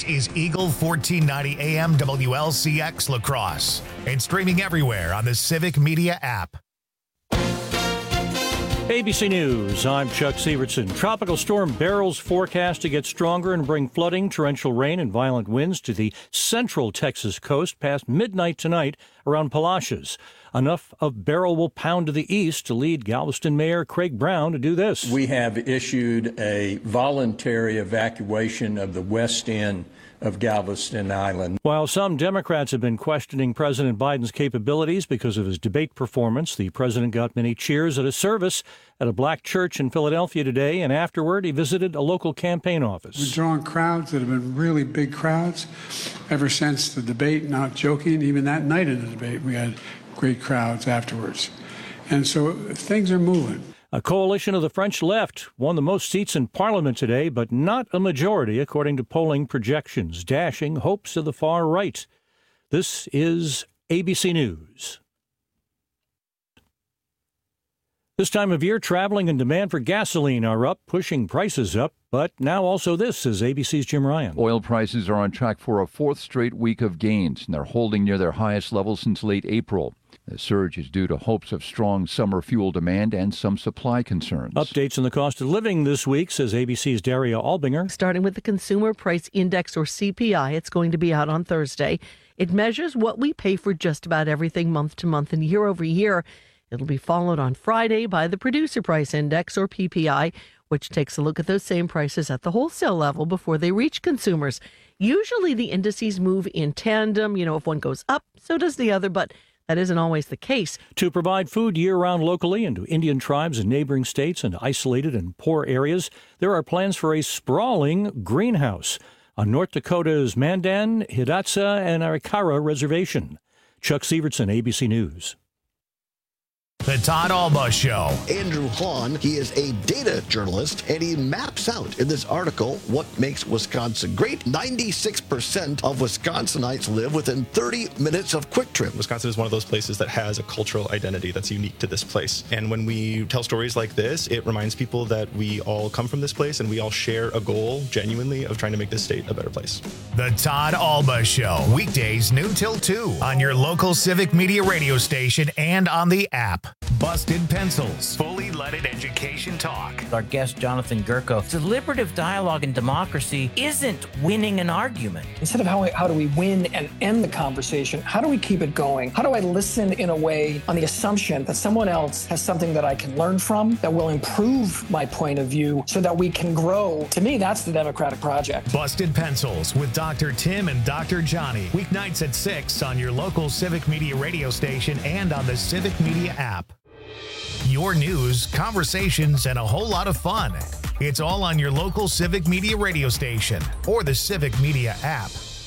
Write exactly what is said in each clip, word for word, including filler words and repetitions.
This is Eagle fourteen ninety A M W L C X La Crosse and streaming everywhere on the Civic Media app. A B C News, I'm Chuck Sievertson. Tropical storm Beryl's forecast to get stronger and bring flooding, torrential rain, and violent winds to the central Texas coast past midnight tonight around Palacios. Enough of Beryl will pound to the east to lead Galveston Mayor Craig Brown to do this. We have issued a voluntary evacuation of the west end of Galveston Island. While some Democrats have been questioning President Biden's capabilities because of his debate performance, the president got many cheers at a service at a black church in Philadelphia today, and afterward he visited a local campaign office. We're drawing crowds that have been really big crowds ever since the debate, not joking. Even that night in the debate, we had great crowds afterwards. And so things are moving. A coalition of the French left won the most seats in Parliament today, but not a majority, according to polling projections, dashing hopes of the far right. This is A B C News. This time of year, traveling and demand for gasoline are up, pushing prices up. But now also this is A B C's Jim Ryan. Oil prices are on track for a fourth straight week of gains, and they're holding near their highest level since late April. The surge is due to hopes of strong summer fuel demand and some supply concerns. Updates on the cost of living this week, says A B C's Daria Albinger. Starting with the Consumer Price Index, or C P I, it's going to be out on Thursday. It measures what we pay for just about everything month to month and year over year. It'll be followed on Friday by the Producer Price Index, or P P I, which takes a look at those same prices at the wholesale level before they reach consumers. Usually the indices move in tandem. You know, if one goes up, so does the other, but that isn't always the case. To provide food year-round locally and to Indian tribes in neighboring states and isolated and poor areas, there are plans for a sprawling greenhouse on North Dakota's Mandan, Hidatsa, and Arikara Reservation. Chuck Sievertson, A B C News. The Todd Alba Show. Andrew Hahn, he is a data journalist, and he maps out in this article what makes Wisconsin great. ninety-six percent of Wisconsinites live within thirty minutes of Quick Trip. Wisconsin is one of those places that has a cultural identity that's unique to this place. And when we tell stories like this, it reminds people that we all come from this place and we all share a goal, genuinely, of trying to make this state a better place. The Todd Alba Show. Weekdays noon till two on your local Civic Media radio station and on the app. Busted Pencils. Fully leaded education talk. Our guest, Jonathan Gurko. Deliberative dialogue in democracy isn't winning an argument. Instead of how, how do we win and end the conversation, how do we keep it going? How do I listen in a way on the assumption that someone else has something that I can learn from, that will improve my point of view so that we can grow? To me, that's the Democratic project. Busted Pencils with Doctor Tim and Doctor Johnny. Weeknights at six on your local Civic Media radio station and on the Civic Media app. Your news, conversations, and a whole lot of fun. It's all on your local Civic Media radio station or the Civic Media app.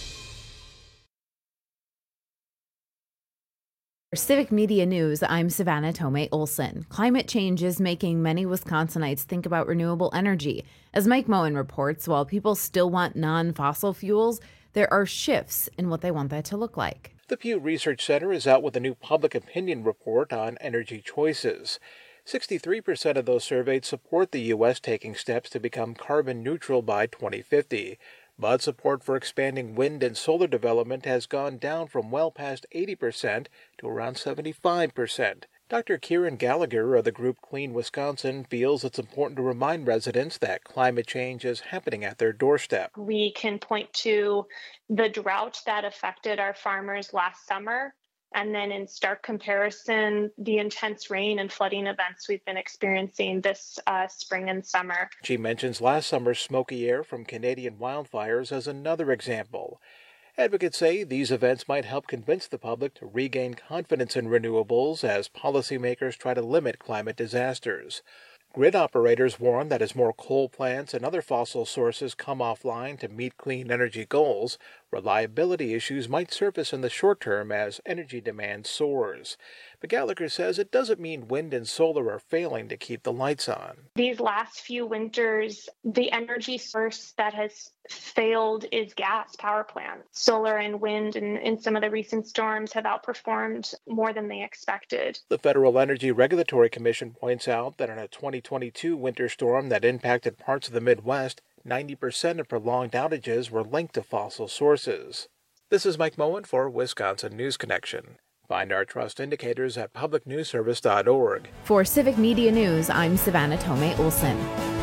For Civic Media News, I'm Savannah Tomei Olson. Climate change is making many Wisconsinites think about renewable energy. As Mike Moen reports, while people still want non-fossil fuels, there are shifts in what they want that to look like. The Pew Research Center is out with a new public opinion report on energy choices. sixty-three percent of those surveyed support the U S taking steps to become carbon neutral by twenty fifty. But support for expanding wind and solar development has gone down from well past eighty percent to around seventy-five percent. Doctor Kieran Gallagher of the group Clean Wisconsin feels it's important to remind residents that climate change is happening at their doorstep. We can point to the drought that affected our farmers last summer, and then in stark comparison, the intense rain and flooding events we've been experiencing this uh, spring and summer. She mentions last summer's smoky air from Canadian wildfires as another example. Advocates say these events might help convince the public to regain confidence in renewables as policymakers try to limit climate disasters. Grid operators warn that as more coal plants and other fossil sources come offline to meet clean energy goals, reliability issues might surface in the short term as energy demand soars. But Gallagher says it doesn't mean wind and solar are failing to keep the lights on. These last few winters, the energy source that has failed is gas power plants. Solar and wind and, and some of the recent storms have outperformed more than they expected. The Federal Energy Regulatory Commission points out that in a twenty twenty-two winter storm that impacted parts of the Midwest, ninety percent of prolonged outages were linked to fossil sources. This is Mike Moen for Wisconsin News Connection. Find our trust indicators at public news service dot org. For Civic Media News, I'm Savannah Tomei Olson.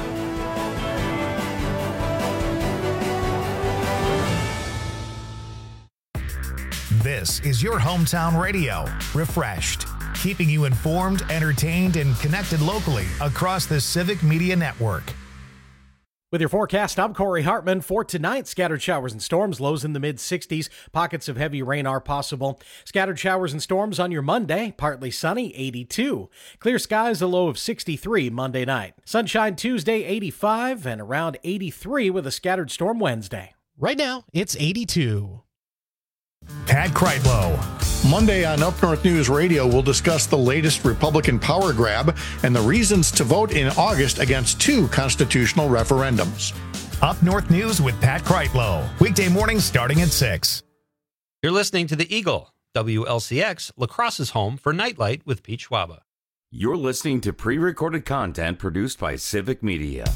This is your hometown radio, refreshed, keeping you informed, entertained, and connected locally across the Civic Media Network. With your forecast, I'm Corey Hartman. For tonight, scattered showers and storms, lows in the mid sixties. Pockets of heavy rain are possible. Scattered showers and storms on your Monday, partly sunny, eighty-two. Clear skies, a low of sixty-three Monday night. Sunshine Tuesday, eighty-five, and around eighty-three with a scattered storm Wednesday. Right now, it's eighty-two. Pat Kreitlow. Monday on Up North News Radio, we'll discuss the latest Republican power grab and the reasons to vote in August against two constitutional referendums. Up North News with Pat Kreitlow. Weekday mornings starting at six. You're listening to The Eagle, W L C X, La Crosse's home for Nightlight with Pete Schwaba. You're listening to pre-recorded content produced by Civic Media.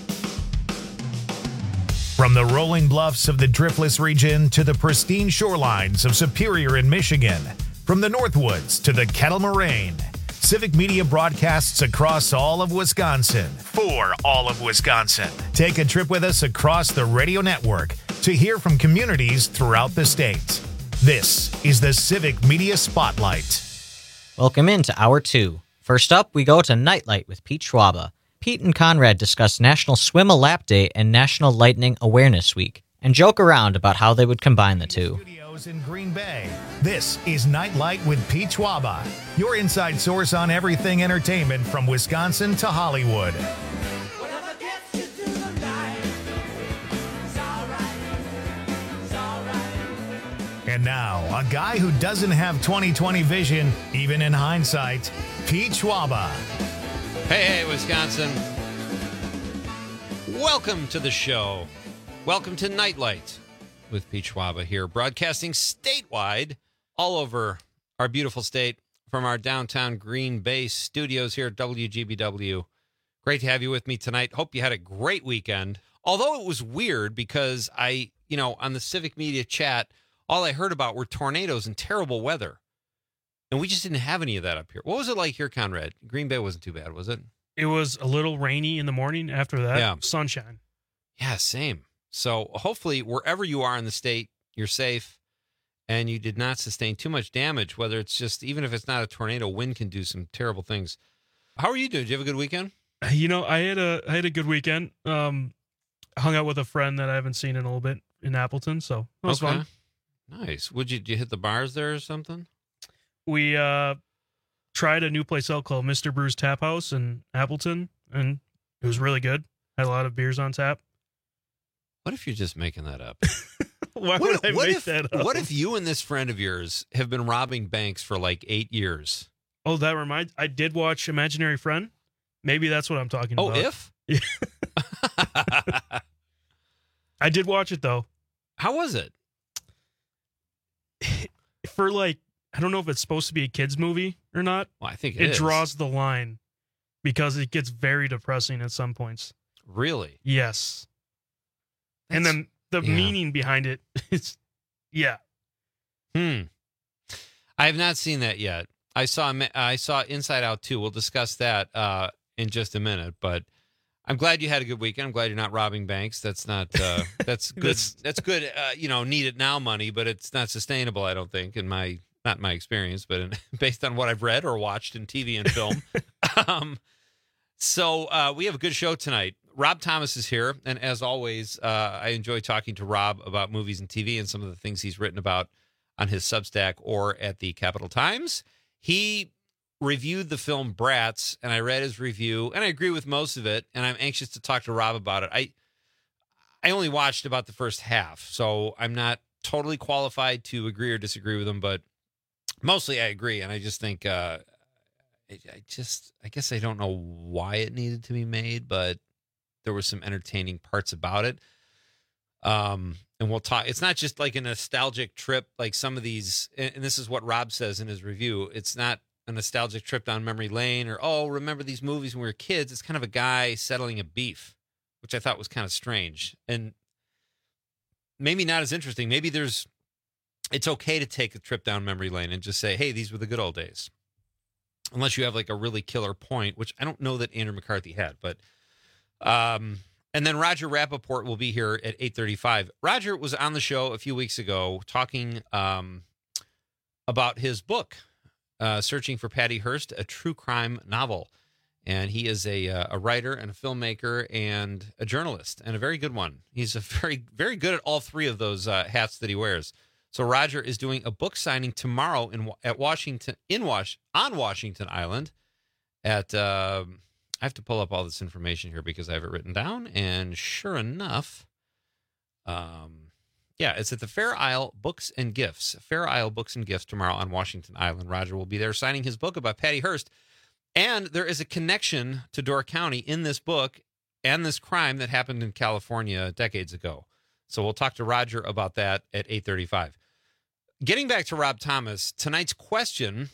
From the rolling bluffs of the Driftless region to the pristine shorelines of Superior in Michigan, from the Northwoods to the Kettle Moraine, Civic Media broadcasts across all of Wisconsin for all of Wisconsin. Take a trip with us across the radio network to hear from communities throughout the state. This is the Civic Media Spotlight. Welcome into Hour two. First up, we go to Nightlight with Pete Schwaba. Pete and Conrad discuss National Swim a Lap Day and National Lightning Awareness Week, and joke around about how they would combine the two. Studios in Green Bay. This is Nightlight with Pete Schwaba, your inside source on everything entertainment from Wisconsin to Hollywood. And now, a guy who doesn't have twenty twenty vision, even in hindsight, Pete Schwaba. Hey, hey, Wisconsin. Welcome to the show. Welcome to Nightlight with Pete Schwaba here, broadcasting statewide all over our beautiful state from our downtown Green Bay studios here at W G B W. Great to have you with me tonight. Hope you had a great weekend. Although it was weird because I, you know, on the Civic Media chat, all I heard about were tornadoes and terrible weather. And we just didn't have any of that up here. What was it like here, Conrad? Green Bay wasn't too bad, was it? It was a little rainy in the morning. After that, yeah. Sunshine. Yeah, same. So hopefully wherever you are in the state, you're safe and you did not sustain too much damage, whether it's just, even if it's not a tornado, wind can do some terrible things. How are you doing? Did you have a good weekend? You know, I had a I had a good weekend. Um, hung out with a friend that I haven't seen in a little bit in Appleton, so it was okay. fun. Nice. Would you, did you hit the bars there or something? We uh, tried a new place out called Mister Brew's Tap House in Appleton, and it was really good. Had a lot of beers on tap. What if you're just making that up? Why what, would I what make if, that up? What if you and this friend of yours have been robbing banks for like eight years? Oh, that reminds. I did watch Imaginary Friend. Maybe that's what I'm talking oh, about. Oh, if? Yeah. I did watch it, though. How was it? For like, I don't know if it's supposed to be a kid's movie or not. Well, I think it, it is. draws the line because it gets very depressing at some points. Really? Yes. That's, and then the yeah. meaning behind it is, yeah. Hmm. I have not seen that yet. I saw I saw Inside Out two. We'll discuss that uh, in just a minute. But I'm glad you had a good weekend. I'm glad you're not robbing banks. That's not uh, that's good. that's, that's good. Uh, you know, need it now money, but it's not sustainable. I don't think in my not my experience, but in, based on what I've read or watched in T V and film. um, so uh, we have a good show tonight. Rob Thomas is here, and as always, uh, I enjoy talking to Rob about movies and T V and some of the things he's written about on his Substack or at the Capital Times. He reviewed the film Bratz, and I read his review, and I agree with most of it, and I'm anxious to talk to Rob about it. I I only watched about the first half, so I'm not totally qualified to agree or disagree with him, but mostly I agree, and I just think, uh, I, I just, I guess I don't know why it needed to be made, but there were some entertaining parts about it. Um, and we'll talk, it's not just like a nostalgic trip, like some of these, and this is what Rob says in his review. It's not a nostalgic trip down memory lane or, oh, remember these movies when we were kids. It's kind of a guy settling a beef which I thought was kind of strange and maybe not as interesting. Maybe there's, it's okay to take a trip down memory lane and just say, hey, these were the good old days. Unless you have like a really killer point, which I don't know that Andrew McCarthy had, but, um, and then Roger Rappaport will be here at eight thirty-five. Roger was on the show a few weeks ago talking, um, about his book, uh, Searching for Patty Hearst, a true crime novel. And he is a uh, a writer and a filmmaker and a journalist, and a very good one. He's a very, very good at all three of those uh, hats that he wears. So Roger is doing a book signing tomorrow in at Washington in Wash on Washington Island. At uh, I have to pull up all this information here because I have it written down. And sure enough, um, yeah, it's at the Fair Isle Books and Gifts. Fair Isle Books and Gifts tomorrow on Washington Island. Roger will be there signing his book about Patty Hearst. And there is a connection to Door County in this book and this crime that happened in California decades ago. So we'll talk to Roger about that at eight thirty-five. Getting back to Rob Thomas, tonight's question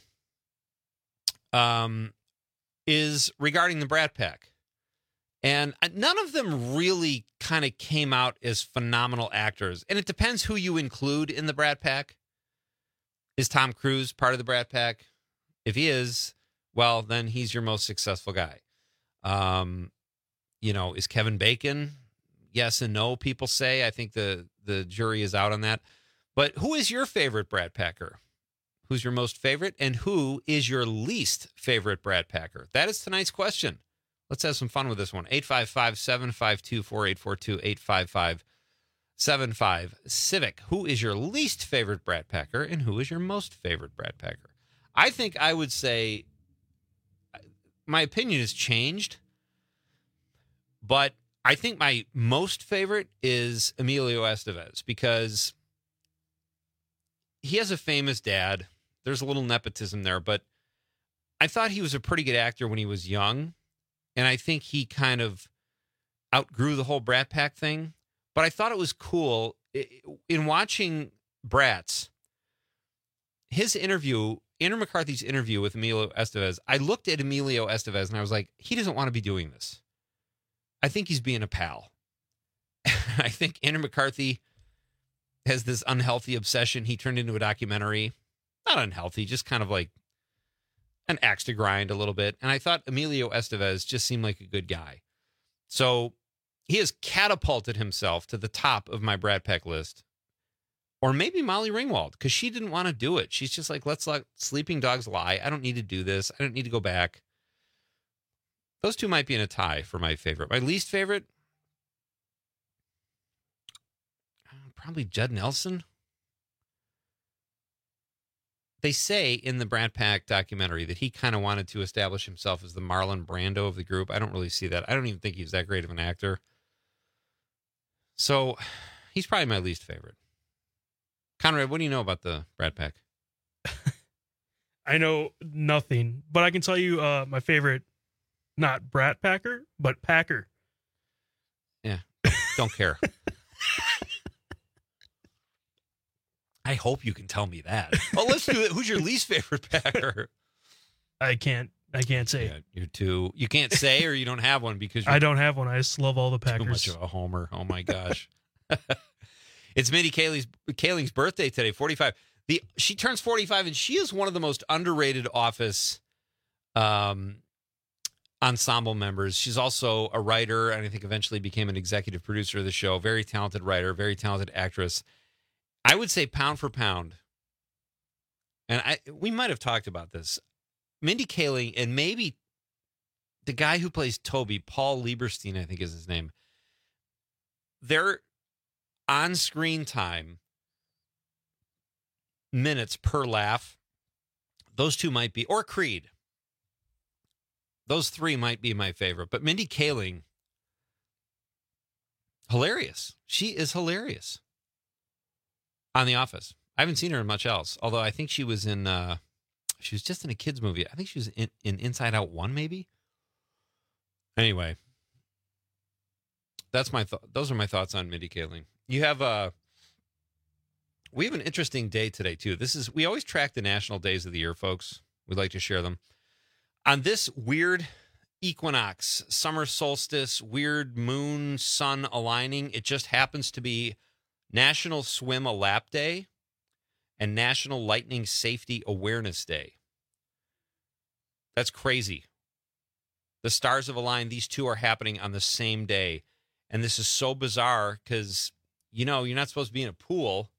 um, is regarding the Brat Pack. And none of them really kind of came out as phenomenal actors. And it depends who you include in the Brat Pack. Is Tom Cruise part of the Brat Pack? If he is, well, then he's your most successful guy. Um, you know, is Kevin Bacon? Yes and no, people say. I think the, the jury is out on that. But who is your favorite Brat Packer? Who's your most favorite? And who is your least favorite Brat Packer? That is tonight's question. Let's have some fun with this one. eight five five, seven five two, four eight four two, eight five five, seven five, Civic. Who is your least favorite Brat Packer? And who is your most favorite Brat Packer? I think I would say my opinion has changed, but I think my most favorite is Emilio Estevez because he has a famous dad. There's a little nepotism there, but I thought he was a pretty good actor when he was young, and I think he kind of outgrew the whole Brat Pack thing, but I thought it was cool. In watching Bratz, his interview, Andrew McCarthy's interview with Emilio Estevez, I looked at Emilio Estevez and I was like, he doesn't want to be doing this. I think he's being a pal. I think Andrew McCarthy has this unhealthy obsession he turned into a documentary. Not unhealthy, just kind of like an axe to grind a little bit. And I thought Emilio Estevez just seemed like a good guy. So he has catapulted himself to the top of my Brat Pack list. Or maybe Molly Ringwald, because she didn't want to do it. She's just like, let's let sleeping dogs lie. I don't need to do this. I don't need to go back. Those two might be in a tie for my favorite. My least favorite, probably Judd Nelson. They say in the Brat Pack documentary that he kind of wanted to establish himself as the Marlon Brando of the group. I don't really see that. I don't even think he's that great of an actor. So he's probably my least favorite. Conrad, what do you know about the Brat Pack? I know nothing, but I can tell you uh, my favorite, not Brat Packer, but Packer. Yeah, don't care. I hope you can tell me that. Well, let's do it. Who's your least favorite Packer? I can't. I can't say. Yeah, you're too. You can't say, or you don't have one because you're I don't have one. I just love all the Packers. Too much of a homer. Oh my gosh. It's Mindy Kaling's, Kaling's birthday today, forty-five. The she turns forty-five, and she is one of the most underrated Office um, ensemble members. She's also a writer, and I think eventually became an executive producer of the show. Very talented writer, very talented actress. I would say pound for pound, and I we might have talked about this. Mindy Kaling and maybe the guy who plays Toby, Paul Lieberstein, I think is his name. They're on-screen time, minutes per laugh, those two might be, or Creed. Those three might be my favorite. But Mindy Kaling, hilarious. She is hilarious on The Office. I haven't seen her in much else, although I think she was in, uh, she was just in a kid's movie. I think she was in, in Inside Out one, maybe? Anyway, that's my th- those are my thoughts on Mindy Kaling. You have a, we have an interesting day today, too. This is, we always track the national days of the year, folks. We'd like to share them. On this weird equinox, summer solstice, weird moon, sun aligning. It just happens to be National Swim a Lap Day and National Lightning Safety Awareness Day. That's crazy. The stars have aligned. These two are happening on the same day. And this is so bizarre because, you know, you're not supposed to be in a pool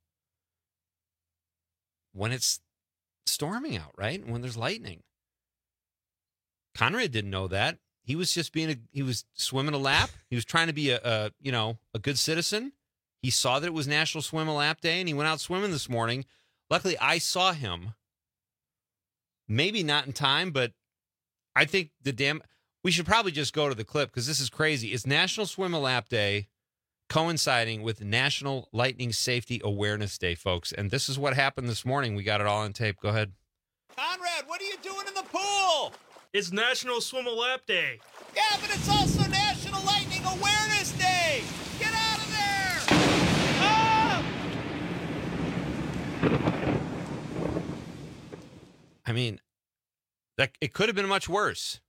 when it's storming out, right? When there's lightning. Conrad didn't know that. He was just being a, he was swimming a lap. He was trying to be a, a, you know, a good citizen. He saw that it was National Swim a Lap Day and he went out swimming this morning. Luckily, I saw him. Maybe not in time, but I think the damn, we should probably just go to the clip because this is crazy. It's National Swim a Lap Day coinciding with National Lightning Safety Awareness Day, folks. And this is what happened this morning. We got it all on tape. Go ahead. Conrad, what are you doing in the pool? It's National Swim a Lap Day. Yeah, but it's also National Lightning Awareness Day. Get out of there! Ah! I mean, that it could have been much worse.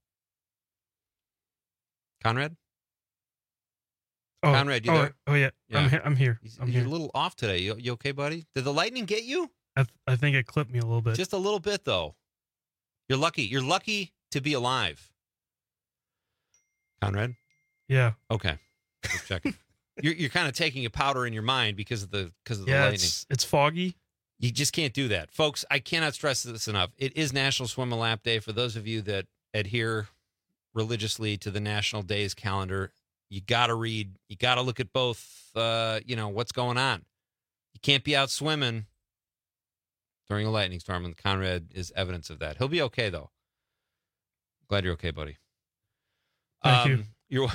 Conrad? Oh, Conrad, you oh, there? Oh, yeah. Yeah. I'm, he- I'm here. I'm You're here. a little off today. You, you okay, buddy? Did the lightning get you? I, th- I think it clipped me a little bit. Just a little bit, though. You're lucky. You're lucky to be alive. Conrad? Yeah. Okay. Just checking. you're you're kind of taking a powder in your mind because of the because of the yeah, lightning. it's, it's foggy. You just can't do that. Folks, I cannot stress this enough. It is National Swim a Lap Day. For those of you that adhere religiously to the national days calendar, you got to read, you got to look at both, uh, you know, what's going on. You can't be out swimming during a lightning storm, and Conrad is evidence of that. He'll be okay, though. Glad you're okay, buddy. Thank um, you. You're,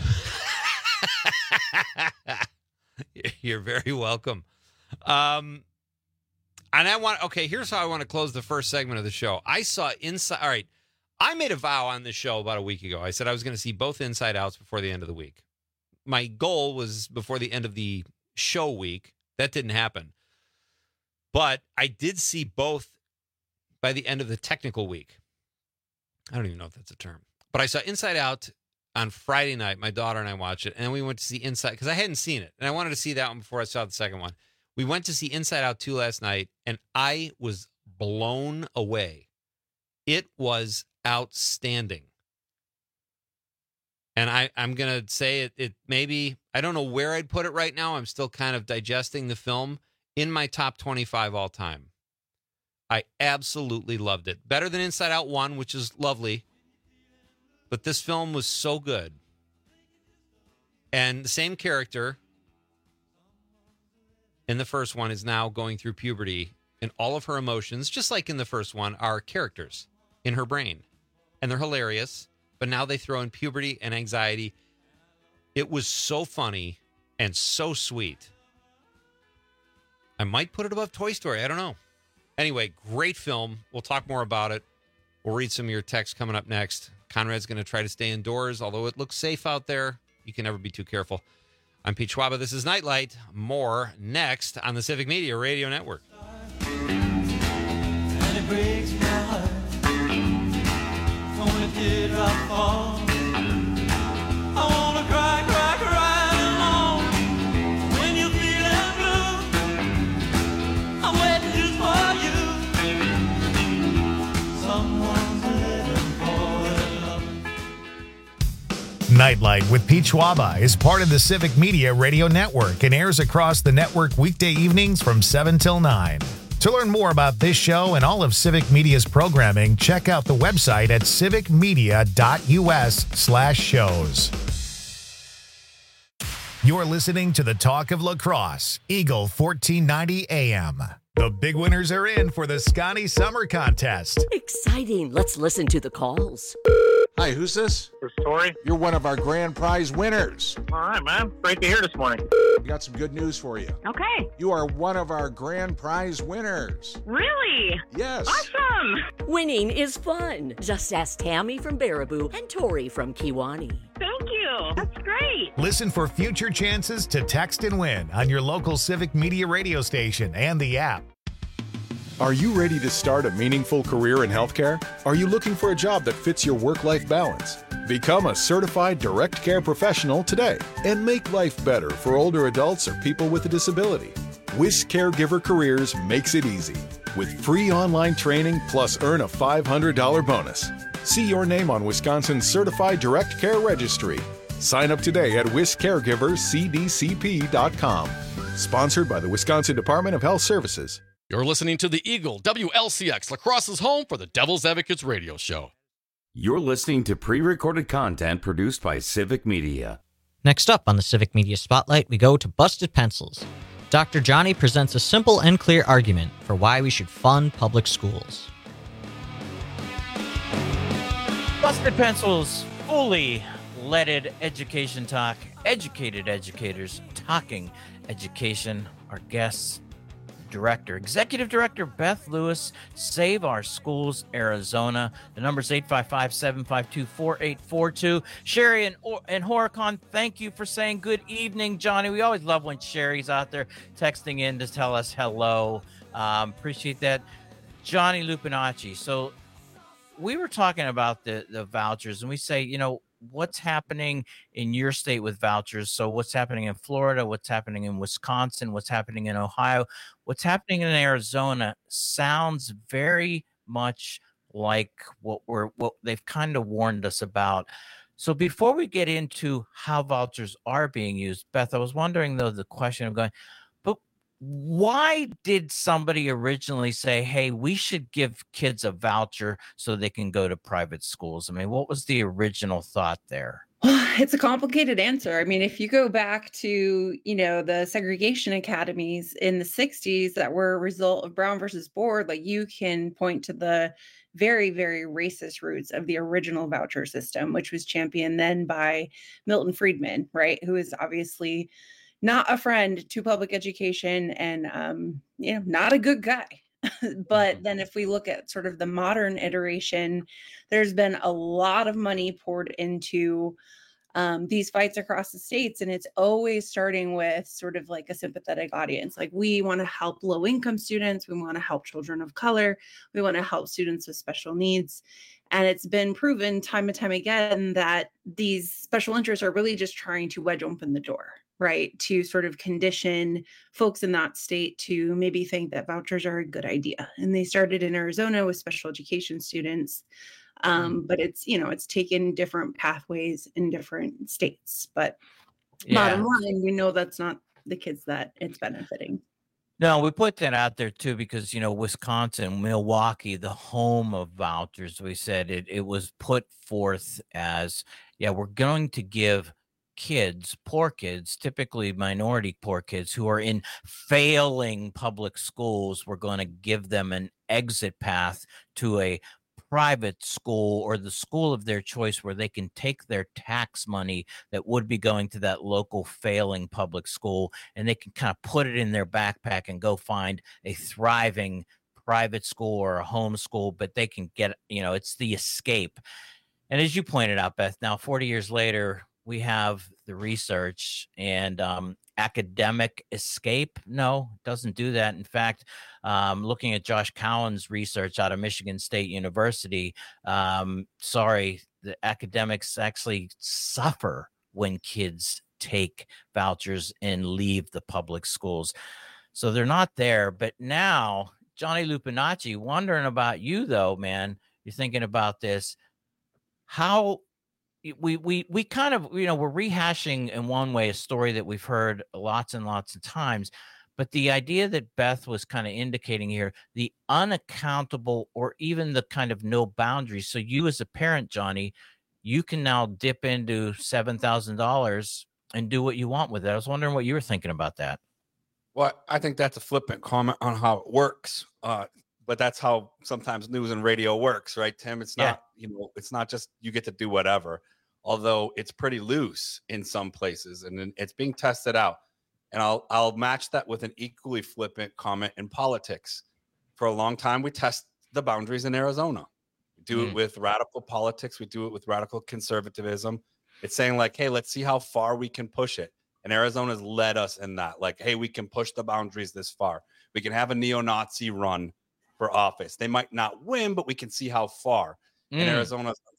you're very welcome. Um, and I want, okay, here's how I want to close the first segment of the show. I saw Inside, all right, I made a vow on this show about a week ago. I said I was going to see both Inside Outs before the end of the week. My goal was before the end of the show week. That didn't happen. But I did see both by the end of the technical week. I don't even know if that's a term. But I saw Inside Out on Friday night. My daughter and I watched it. And then we went to see Inside, because I hadn't seen it. And I wanted to see that one before I saw the second one. We went to see Inside Out two last night, and I was blown away. It was outstanding. And I, I'm going to say it, it maybe, I don't know where I'd put it right now. I'm still kind of digesting the film. In my top twenty-five all time. I absolutely loved it. Better than Inside Out one, which is lovely. But this film was so good. And the same character in the first one is now going through puberty, and all of her emotions, just like in the first one, are characters in her brain. And they're hilarious, but now they throw in puberty and anxiety. It was so funny and so sweet. I might put it above Toy Story. I don't know. Anyway, great film. We'll talk more about it. We'll read some of your texts coming up next. Conrad's going to try to stay indoors, although it looks safe out there. You can never be too careful. I'm Pete Schwaba. This is Nightlight. More next on the Civic Media Radio Network. And it breaks my heart when it did drop fall. I wanna cry, cry, cry alone when you're feeling blue. I'm waiting just for you. Someone's living for love. Nightlight with Pete Schwaba is part of the Civic Media Radio Network and airs across the network weekday evenings from seven till nine. To learn more about this show and all of Civic Media's programming, check out the website at civicmedia.us slash shows. You're listening to the Talk of Lacrosse, Eagle fourteen ninety A M. The big winners are in for the Scotty Summer Contest. Exciting. Let's listen to the calls. Hi, who's this? This is Tori. You're one of our grand prize winners. All right, man. Great to hear this morning. We got some good news for you. Okay. You are one of our grand prize winners. Really? Yes. Awesome. Winning is fun. Just ask Tammy from Baraboo and Tori from Kiwani. Thank you. That's great. Listen for future chances to text and win on your local Civic Media radio station and the app. Are you ready to start a meaningful career in healthcare? Are you looking for a job that fits your work-life balance? Become a certified direct care professional today and make life better for older adults or people with a disability. Wish Caregiver Careers makes it easy with free online training plus earn a five hundred dollars bonus. See your name on Wisconsin's Certified Direct Care Registry. Sign up today at wish caregivers c d c p dot com. Sponsored by the Wisconsin Department of Health Services. You're listening to the Eagle W L C X, La Crosse's home for the Devil's Advocates radio show. You're listening to pre-recorded content produced by Civic Media. Next up on the Civic Media Spotlight, we go to Busted Pencils. Doctor Johnny presents a simple and clear argument for why we should fund public schools. Busted Pencils, fully leaded education talk, educated educators talking education. Our guests, Director, Executive Director Beth Lewis, Save Our Schools Arizona. The number's eight five five, seven five two, four eight four two. Sherry and, and Horicon, thank you for saying good evening, Johnny. We always love when Sherry's out there texting in to tell us hello. Um, appreciate that. Johnny Lupinacci. So we were talking about the, the vouchers, and we say, you know, what's happening in your state with vouchers? So what's happening in Florida, what's happening in Wisconsin, what's happening in Ohio, what's happening in Arizona sounds very much like what we're what they've kind of warned us about. So before we get into how vouchers are being used, Beth, I was wondering though the question of going, but why did somebody originally say, hey, we should give kids a voucher so they can go to private schools? I mean, what was the original thought there? It's a complicated answer. I mean, if you go back to, you know, the segregation academies in the sixties that were a result of Brown versus Board, like you can point to the very, very racist roots of the original voucher system, which was championed then by Milton Friedman, right? Who is obviously not a friend to public education and, um, you know, not a good guy. But then if we look at sort of the modern iteration, there's been a lot of money poured into um, these fights across the states. And it's always starting with sort of like a sympathetic audience. Like we want to help low income students. We want to help children of color. We want to help students with special needs. And it's been proven time and time again that these special interests are really just trying to wedge open the door, right? To sort of condition folks in that state to maybe think that vouchers are a good idea. And they started in Arizona with special education students. Um, but it's, you know, it's taken different pathways in different states. But yeah. Bottom line, we know that's not the kids that it's benefiting. No, we put that out there too because, you know, Wisconsin, Milwaukee, the home of vouchers, we said it, it was put forth as, yeah, we're going to give kids, poor kids, typically minority poor kids who are in failing public schools, we're going to give them an exit path to a private school or the school of their choice where they can take their tax money that would be going to that local failing public school and they can kind of put it in their backpack and go find a thriving private school or a home school, but they can get, you know, it's the escape. And as you pointed out, Beth, now forty years later, we have the research and um, academic escape. No, it doesn't do that. In fact, um, looking at Josh Cowan's research out of Michigan State University, um, sorry, the academics actually suffer when kids take vouchers and leave the public schools. So they're not there. But now, Johnny Lupinacci, wondering about you, though, man, you're thinking about this. How we we we kind of, you know, we're rehashing in one way a story that we've heard lots and lots of times, but the idea that Beth was kind of indicating here, the unaccountable or even the kind of no boundaries. So you as a parent, Johnny, you can now dip into seven thousand dollars and do what you want with it. I was wondering what you were thinking about that. Well, I think that's a flippant comment on how it works. Uh, but that's how sometimes news and radio works, right, Tim? It's not, yeah. you know, it's not just you get to do whatever, although it's pretty loose in some places and it's being tested out. And I'll I'll match that with an equally flippant comment in politics. For a long time, we test the boundaries in Arizona. We do mm. it with radical politics. We do it with radical conservatism. It's saying like, hey, let's see how far we can push it. And Arizona's led us in that. Like, hey, we can push the boundaries this far. We can have a neo-Nazi run for office. They might not win, but we can see how far. Mm. And Arizona's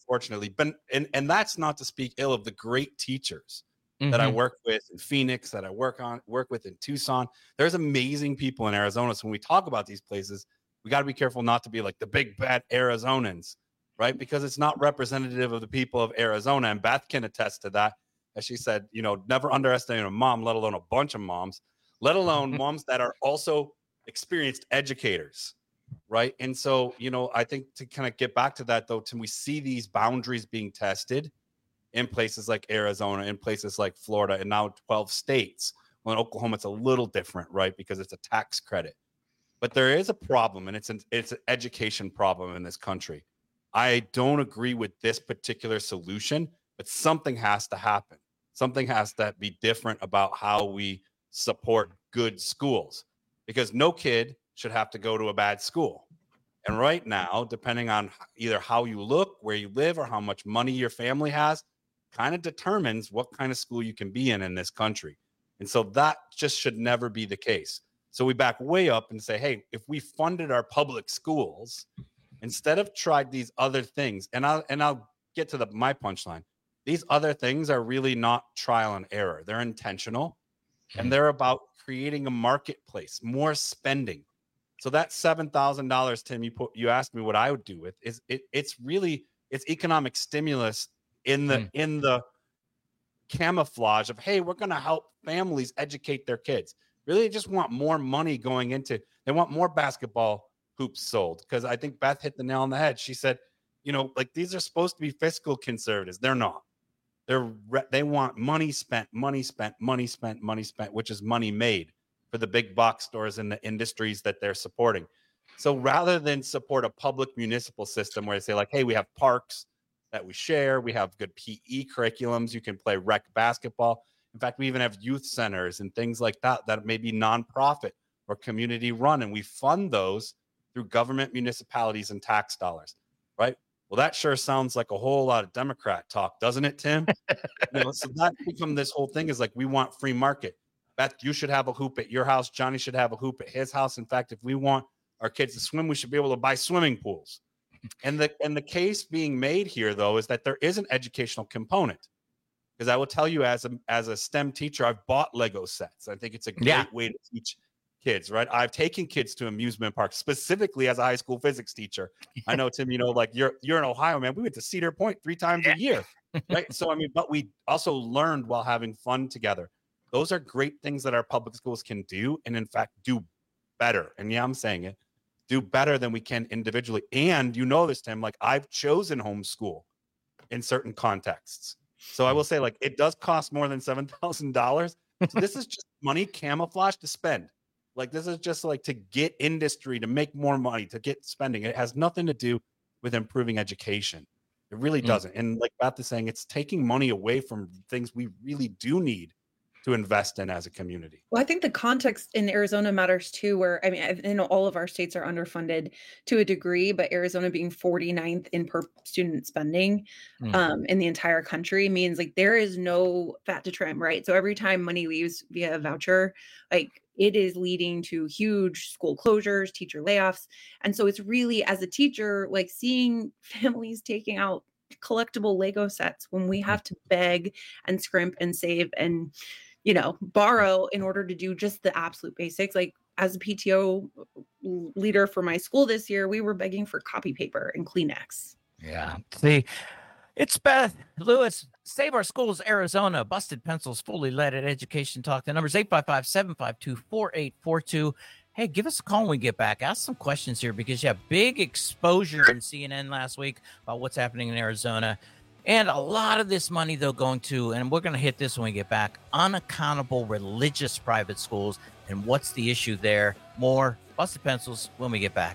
unfortunately. But and and that's not to speak ill of the great teachers Mm-hmm. that I work with in Phoenix, that I work on work with in Tucson. There's amazing people in Arizona. So when we talk about these places, we got to be careful not to be like the big bad Arizonans, right? Because it's not representative of the people of Arizona. And Beth can attest to that. As she said, you know, never underestimate a mom, let alone a bunch of moms, let alone moms that are also experienced educators, right? And so, you know, I think to kind of get back to that, though, Tim, we see these boundaries being tested in places like Arizona, in places like Florida, and now twelve states. Well, in Oklahoma, it's a little different, right? Because it's a tax credit. But there is a problem, and it's an, it's an education problem in this country. I don't agree with this particular solution, but something has to happen. Something has to be different about how we support good schools, because no kid should have to go to a bad school. And right now, depending on either how you look, where you live, or how much money your family has, kind of determines what kind of school you can be in in this country. And so that just should never be the case. So we back way up and say, hey, if we funded our public schools, instead of tried these other things, and I'll, and I'll get to the my punchline, these other things are really not trial and error. They're intentional, and they're about creating a marketplace, more spending. So that seven thousand dollars, Tim, you put, you asked me what I would do with is it. It's really, it's economic stimulus in the mm. in the camouflage of, hey, we're going to help families educate their kids. Really, they just want more money going into. They want more basketball hoops sold, because I think Beth hit the nail on the head. She said, you know, like, these are supposed to be fiscal conservatives. They're not. They're they want money spent, money spent, money spent, money spent, which is money made for the big box stores and the industries that they're supporting. So rather than support a public municipal system where they say, like, hey, we have parks that we share, we have good P E curriculums, you can play rec basketball. In fact, we even have youth centers and things like that that may be nonprofit or community run, and we fund those through government, municipalities, and tax dollars, right? Well, that sure sounds like a whole lot of Democrat talk, doesn't it, Tim? You know, so that's become this whole thing is like, we want free market. Beth, you should have a hoop at your house. Johnny should have a hoop at his house. In fact, if we want our kids to swim, we should be able to buy swimming pools. And the and the case being made here, though, is that there is an educational component. Because I will tell you, as a as a STEM teacher, I've bought Lego sets. I think it's a great Yeah. way to teach kids, right? I've taken kids to amusement parks, specifically as a high school physics teacher. I know, Tim, you know, like you're you're in Ohio, man. We went to Cedar Point three times a year, right? So I mean, but we also learned while having fun together. Those are great things that our public schools can do, and in fact, do better. And yeah, I'm saying it, do better than we can individually. And you know this, Tim, like, I've chosen homeschool in certain contexts. So I will say, like, it does cost more than seven thousand dollars. So this is just money camouflage to spend. Like, this is just like to get industry to make more money, to get spending. It has nothing to do with improving education. It really Mm. doesn't. And like Beth is saying, it's taking money away from things we really do need to invest in as a community. Well, I think the context in Arizona matters too, where, I mean, I I know all of our states are underfunded to a degree, but Arizona being forty-ninth in per student spending Mm. um, in the entire country means, like, there is no fat to trim, right? So every time money leaves via a voucher, like, it is leading to huge school closures, teacher layoffs. And so it's really, as a teacher, like, seeing families taking out collectible Lego sets when we have to beg and scrimp and save and, you know, borrow in order to do just the absolute basics. Like, as a P T O leader for my school this year, we were begging for copy paper and Kleenex. Yeah. See, it's Beth Lewis. Save Our Schools, Arizona. Busted Pencils, fully led at Education Talk. The number's eight five five, seven five two, four eight four two. Hey, give us a call when we get back. Ask some questions here, because you have big exposure in C N N last week about what's happening in Arizona. And a lot of this money, though, going to, and we're going to hit this when we get back, unaccountable religious private schools. And what's the issue there? More Busted Pencils when we get back.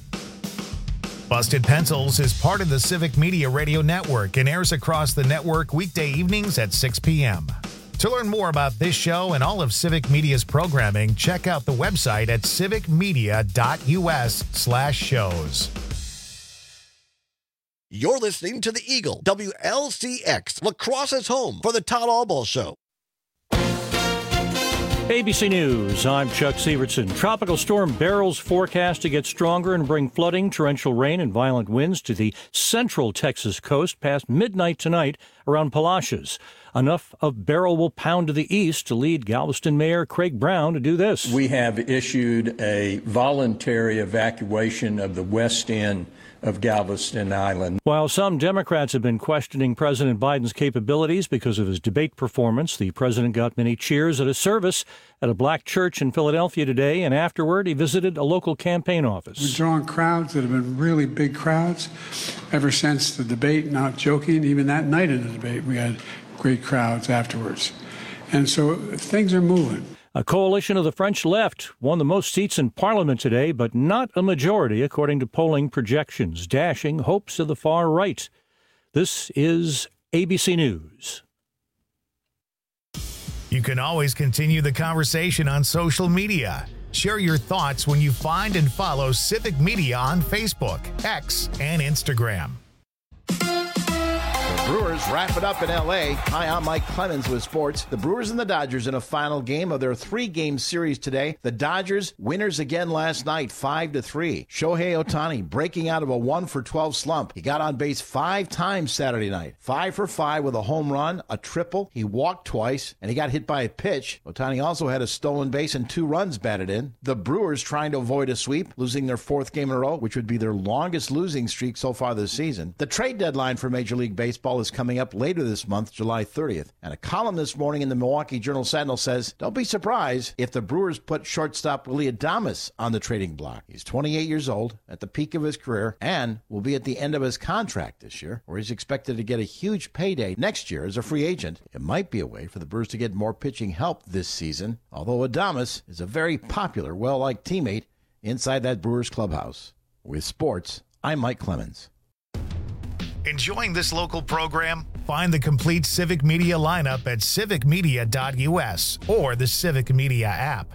Busted Pencils is part of the Civic Media Radio Network and airs across the network weekday evenings at six p.m. To learn more about this show and all of Civic Media's programming, check out the website at civicmedia.us slash shows. You're listening to The Eagle, W L C X, La Crosse's home for the Todd Albaugh Show. A B C News, I'm Chuck Severson. Tropical storm Beryl's forecast to get stronger and bring flooding, torrential rain, and violent winds to the central Texas coast past midnight tonight around Palacios. Enough of Beryl will pound to the east to lead Galveston Mayor Craig Brown to do this. We have issued a voluntary evacuation of the west end of Galveston Island. While some Democrats have been questioning President Biden's capabilities because of his debate performance, the president got many cheers at a service at a black church in Philadelphia today, and afterward he visited a local campaign office. We're drawing crowds that have been really big crowds ever since the debate, not joking. Even that night in the debate, we had great crowds afterwards. And so things are moving. A coalition of the French left won the most seats in Parliament today, but not a majority, according to polling projections, dashing hopes of the far right. This is A B C News. You can always continue the conversation on social media. Share your thoughts when you find and follow Civic Media on Facebook, X, and Instagram. Brewers wrap it up in L A. Hi, I'm Mike Clemens with sports. The Brewers and the Dodgers in a final game of their three-game series today. The Dodgers winners again last night, five to three. Shohei Ohtani breaking out of a one for twelve slump. He got on base five times Saturday night. Five for five with a home run, a triple. He walked twice, and he got hit by a pitch. Ohtani also had a stolen base and two runs batted in. The Brewers trying to avoid a sweep, losing their fourth game in a row, which would be their longest losing streak so far this season. The trade deadline for Major League Baseball is coming up later this month, July thirtieth. And a column this morning in the Milwaukee Journal-Sentinel says, don't be surprised if the Brewers put shortstop Willy Adames on the trading block. He's twenty-eight years old, at the peak of his career, and will be at the end of his contract this year, where he's expected to get a huge payday next year as a free agent. It might be a way for the Brewers to get more pitching help this season, although Adames is a very popular, well-liked teammate inside that Brewers clubhouse. With sports, I'm Mike Clemens. Enjoying this local program? Find the complete Civic Media lineup at civic media dot u s or the Civic Media app.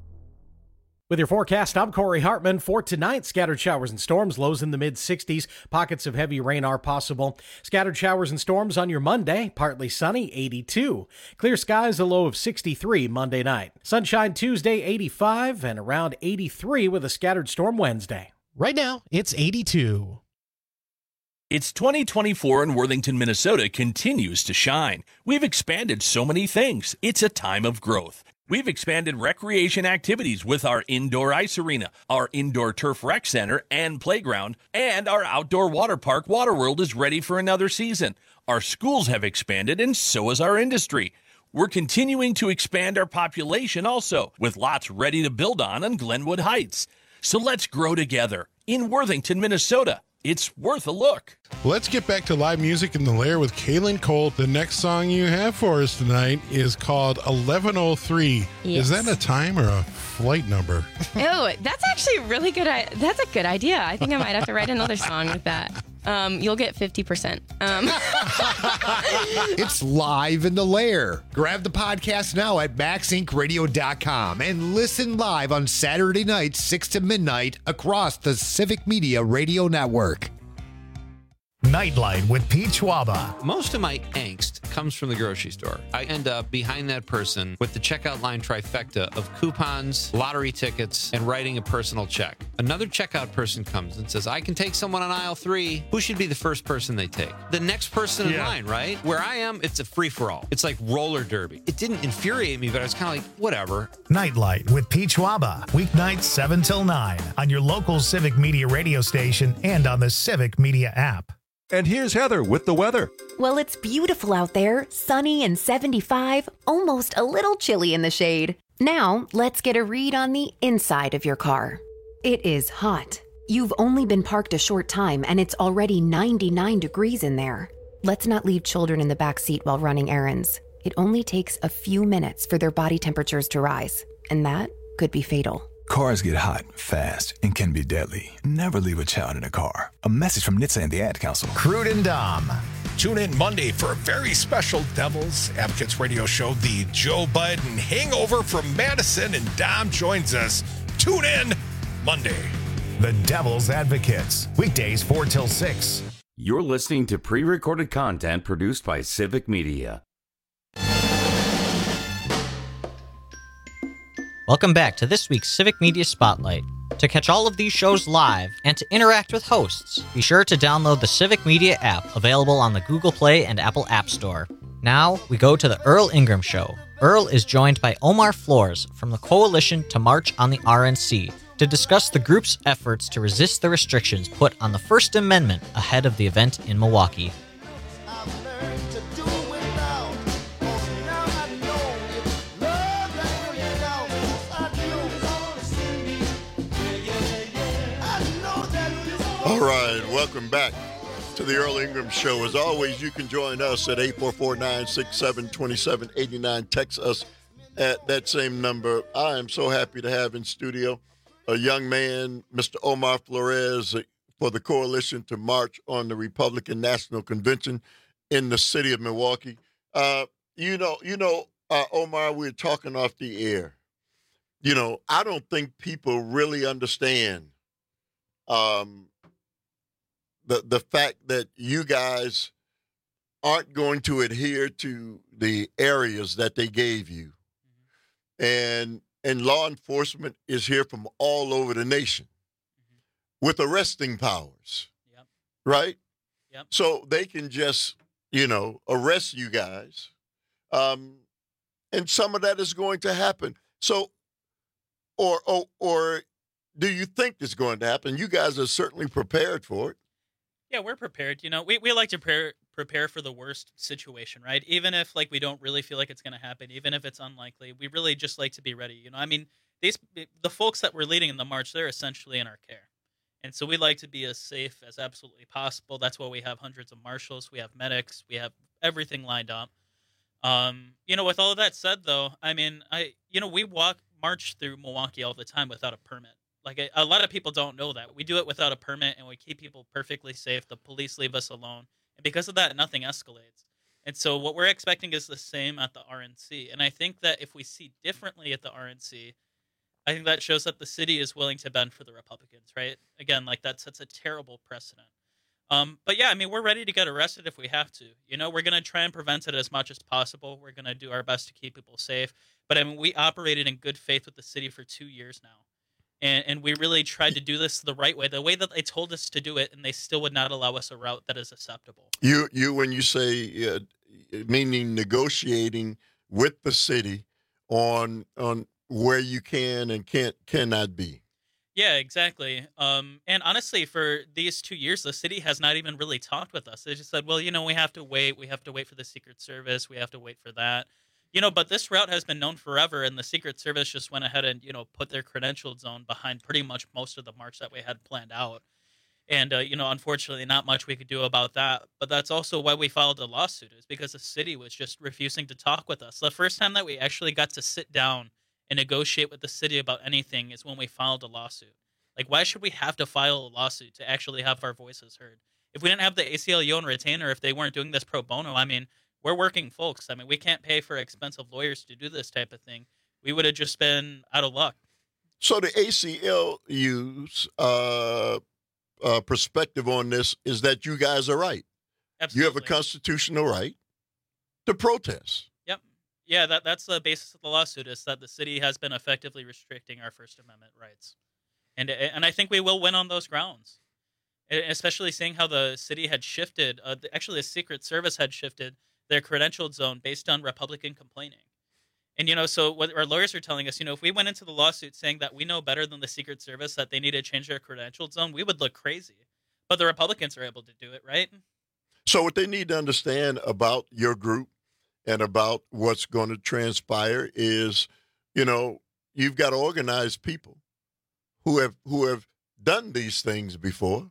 With your forecast, I'm Corey Hartman. For tonight, scattered showers and storms, lows in the mid sixties. Pockets of heavy rain are possible. Scattered showers and storms on your Monday, partly sunny, eighty-two. Clear skies, a low of sixty-three Monday night. Sunshine Tuesday, eighty-five, and around eighty-three with a scattered storm Wednesday. Right now, it's eighty-two. It's twenty twenty-four and Worthington, Minnesota continues to shine. We've expanded so many things. It's a time of growth. We've expanded recreation activities with our indoor ice arena, our indoor turf rec center and playground, and our outdoor water park Waterworld is ready for another season. Our schools have expanded and so has our industry. We're continuing to expand our population also, with lots ready to build on on Glenwood Heights. So let's grow together in Worthington, Minnesota. It's worth a look. Let's get back to live music in the Lair with Kaylin Cole. The next song you have for us tonight is called eleven oh three. Yes. Is that a time or a flight number? Oh, that's actually really good. I- that's a good idea. I think I might have to write another song with that. Um, you'll get fifty percent. Um. It's live in the Lair. Grab the podcast now at max inc radio dot com and listen live on Saturday nights, six to midnight, across the Civic Media Radio Network. Nightlight with Pete Schwaba. Most of my angst comes from the grocery store. I end up behind that person with the checkout line trifecta of coupons, lottery tickets, and writing a personal check. Another checkout person comes and says, I can take someone on aisle three. Who should be the first person they take? The next person in Yeah. line, right? Where I am, it's a free-for-all. It's like roller derby. It didn't infuriate me, but I was kind of like, whatever. Nightlight with Pete Schwaba. Weeknights seven till nine on your local Civic Media radio station and on the Civic Media app. And here's Heather with the weather. Well, it's beautiful out there, sunny and seventy-five, almost a little chilly in the shade. Now, let's get a read on the inside of your car. It is hot. You've only been parked a short time and it's already ninety-nine degrees in there. Let's not leave children in the back seat while running errands. It only takes a few minutes for their body temperatures to rise, and that could be fatal. Cars get hot, fast, and can be deadly. Never leave a child in a car. A message from N H T S A and the Ad Council. Crude and Dom. Tune in Monday for a very special Devil's Advocates radio show, the Joe Biden Hangover from Madison, and Dom joins us. Tune in Monday. The Devil's Advocates. Weekdays four till six. You're listening to pre-recorded content produced by Civic Media. Welcome back to this week's Civic Media Spotlight. To catch all of these shows live and to interact with hosts, be sure to download the Civic Media app, available on the Google Play and Apple App Store. Now, we go to the Earl Ingram Show. Earl is joined by Omar Flores from the Coalition to March on the R N C to discuss the group's efforts to resist the restrictions put on the First Amendment ahead of the event in Milwaukee. All right, welcome back to the Earl Ingram Show. As always, you can join us at eight four four, nine six seven, two seven eight nine. Text us at that same number. I am so happy to have in studio a young man, Mister Omar Flores, for the Coalition to March on the Republican National Convention in the city of Milwaukee. Uh, you know, you know, uh, Omar, we were talking off the air. You know, I don't think people really understand um, the the fact that you guys aren't going to adhere to the areas that they gave you. Mm-hmm. And and law enforcement is here from all over the nation mm-hmm. with arresting powers. Yep. Right? Yep. So they can just, you know, arrest you guys. Um, and some of that is going to happen. So or or or do you think it's going to happen? You guys are certainly prepared for it. Yeah, we're prepared. You know, we, we like to prepare prepare for the worst situation, right? Even if like we don't really feel like it's going to happen, even if it's unlikely, we really just like to be ready. You know, I mean, these the folks that we're leading in the march, they're essentially in our care, and so we like to be as safe as absolutely possible. That's why we have hundreds of marshals, we have medics, we have everything lined up. Um, you know, with all of that said, though, I mean, I you know we walk march through Milwaukee all the time without a permit. Like, a, a lot of people don't know that. We do it without a permit, and we keep people perfectly safe. The police leave us alone. And because of that, nothing escalates. And so what we're expecting is the same at the R N C. And I think that if we see differently at the R N C, I think that shows that the city is willing to bend for the Republicans, right? Again, like, that sets a terrible precedent. Um, but, yeah, I mean, we're ready to get arrested if we have to. You know, we're going to try and prevent it as much as possible. We're going to do our best to keep people safe. But, I mean, we operated in good faith with the city for two years now. And and we really tried to do this the right way, the way that they told us to do it, and they still would not allow us a route that is acceptable. You, you, when you say, uh, meaning negotiating with the city on on where you can and can't cannot be. Yeah, exactly. Um, and honestly, for these two years, the city has not even really talked with us. They just said, well, you know, we have to wait. We have to wait for the Secret Service. We have to wait for that. You know, but this route has been known forever, and the Secret Service just went ahead and, you know, put their credentialed zone behind pretty much most of the march that we had planned out. And, uh, you know, unfortunately, not much we could do about that. But that's also why we filed a lawsuit, is because the city was just refusing to talk with us. The first time that we actually got to sit down and negotiate with the city about anything is when we filed a lawsuit. Like, why should we have to file a lawsuit to actually have our voices heard? If we didn't have the A C L U on retainer, if they weren't doing this pro bono, I mean, we're working folks. I mean, we can't pay for expensive lawyers to do this type of thing. We would have just been out of luck. So the A C L U's uh, uh, perspective on this is that you guys are right. Absolutely. You have a constitutional right to protest. Yep. Yeah, that that's the basis of the lawsuit, is that the city has been effectively restricting our First Amendment rights. And and I think we will win on those grounds, especially seeing how the city had shifted. Uh, actually, the Secret Service had shifted their credentialed zone based on Republican complaining. And, you know, so what our lawyers are telling us, you know, if we went into the lawsuit saying that we know better than the Secret Service, that they need to change their credentialed zone, we would look crazy. But the Republicans are able to do it, right? So what they need to understand about your group and about what's going to transpire is, you know, you've got organized people who have who have done these things before.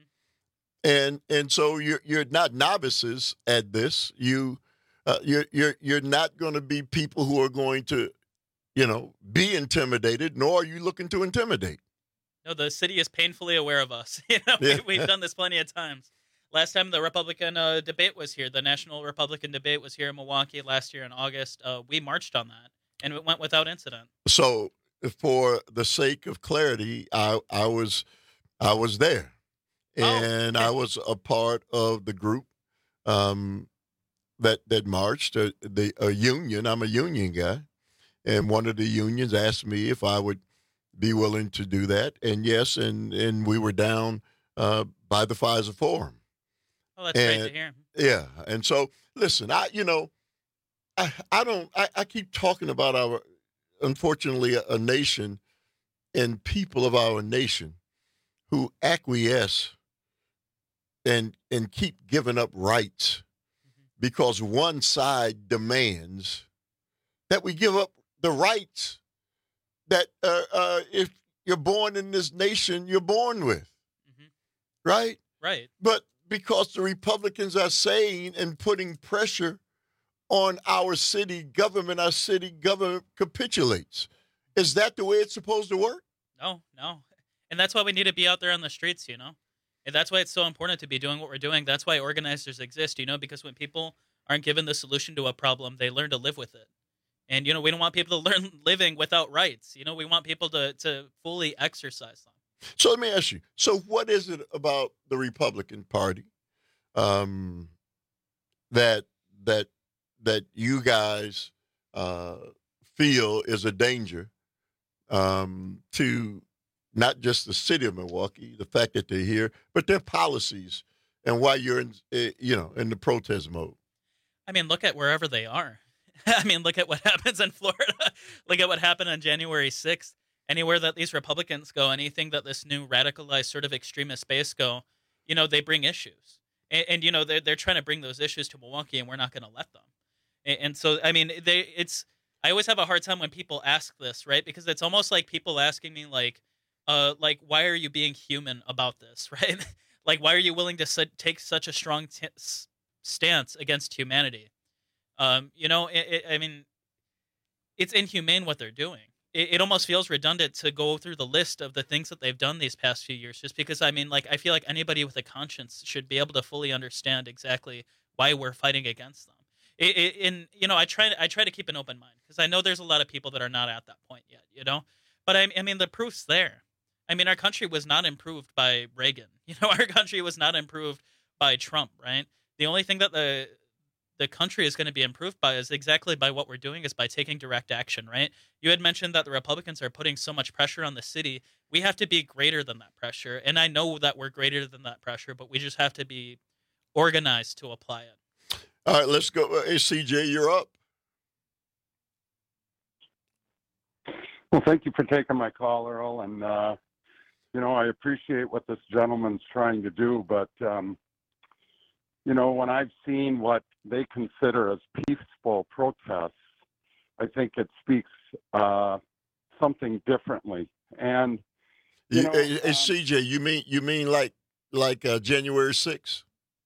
And and so you're you're not novices at this. You uh, you're you're you're not going to be people who are going to, you know, be intimidated. Nor are you looking to intimidate. No, the city is painfully aware of us. You know, yeah. we, we've done this plenty of times. Last time the Republican uh, debate was here, the National Republican debate was here in Milwaukee last year in August. Uh, we marched on that, and it went without incident. So, for the sake of clarity, I I was I was there. And oh, okay. I was a part of the group um, that that marched, uh, the a union. I'm a union guy, and one of the unions asked me if I would be willing to do that, and yes, and and we were down uh, by the Pfizer Forum. Oh, that's and, great to hear. Yeah, and so listen, I you know, I I don't I, I keep talking about our unfortunately a, a nation and people of our nation who acquiesce and and keep giving up rights because one side demands that we give up the rights that uh, uh, if you're born in this nation, you're born with, mm-hmm. right? Right. But because the Republicans are saying and putting pressure on our city government, our city government capitulates. Is that the way it's supposed to work? No, no. And that's why we need to be out there on the streets, you know? And that's why it's so important to be doing what we're doing. That's why organizers exist, you know, because when people aren't given the solution to a problem, they learn to live with it. And, you know, we don't want people to learn living without rights. You know, we want people to, to fully exercise them. So let me ask you. So what is it about the Republican Party um, that that that you guys uh, feel is a danger um, to not just the city of Milwaukee, the fact that they're here, but their policies and why you're in, you know, in the protest mode? I mean, look at wherever they are. I mean, look at what happens in Florida. Look at what happened on January sixth. Anywhere that these Republicans go, anything that this new radicalized sort of extremist base go, you know, they bring issues. And, and you know, they're, they're trying to bring those issues to Milwaukee, and we're not going to let them. And, and so, I mean, they it's I always have a hard time when people ask this, right? Because it's almost like people asking me, like, uh, like, why are you being human about this, right? Like, why are you willing to su- take such a strong t- stance against humanity? Um, you know, it, it, I mean, it's inhumane what they're doing. It, it almost feels redundant to go through the list of the things that they've done these past few years, just because, I mean, like, I feel like anybody with a conscience should be able to fully understand exactly why we're fighting against them. It, it, and, you know, I try, I try to keep an open mind because I know there's a lot of people that are not at that point yet, you know, but I, I mean, the proof's there. I mean, our country was not improved by Reagan. You know, our country was not improved by Trump, right? The only thing that the the country is going to be improved by is exactly by what we're doing, is by taking direct action, right? You had mentioned that the Republicans are putting so much pressure on the city. We have to be greater than that pressure. And I know that we're greater than that pressure, but we just have to be organized to apply it. All right, let's go. Hey, C J, you're up. Well, thank you for taking my call, Earl. And, uh, you know, I appreciate what this gentleman's trying to do, but, um, you know, when I've seen what they consider as peaceful protests, I think it speaks uh, something differently. And you know, hey, hey, um, C J, you mean you mean like like uh, January sixth?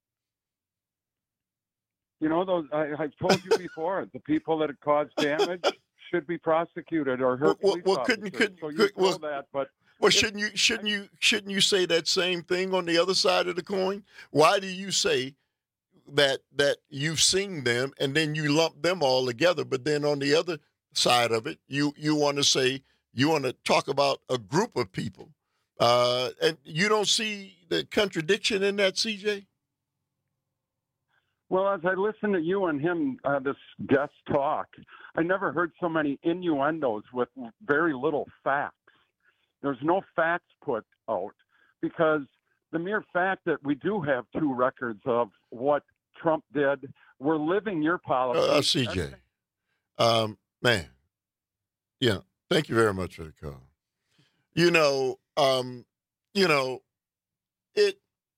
You know, those I, I've told you before, the people that have caused damage should be prosecuted or hurt. Well, police well couldn't officers. couldn't so you could, know well, that, but well, shouldn't you shouldn't you shouldn't you say that same thing on the other side of the coin? Why do you say that that you've seen them and then you lump them all together, but then on the other side of it, you you want to say you want to talk about a group of people, uh, and you don't see the contradiction in that, C J? Well, as I listen to you and him, uh, this guest talk, I never heard so many innuendos with very little facts. There's no facts put out because the mere fact that we do have two records of what Trump did, we're living your policy. Uh, C J, um, man, yeah, thank you very much for the call. You know, um, you know, it.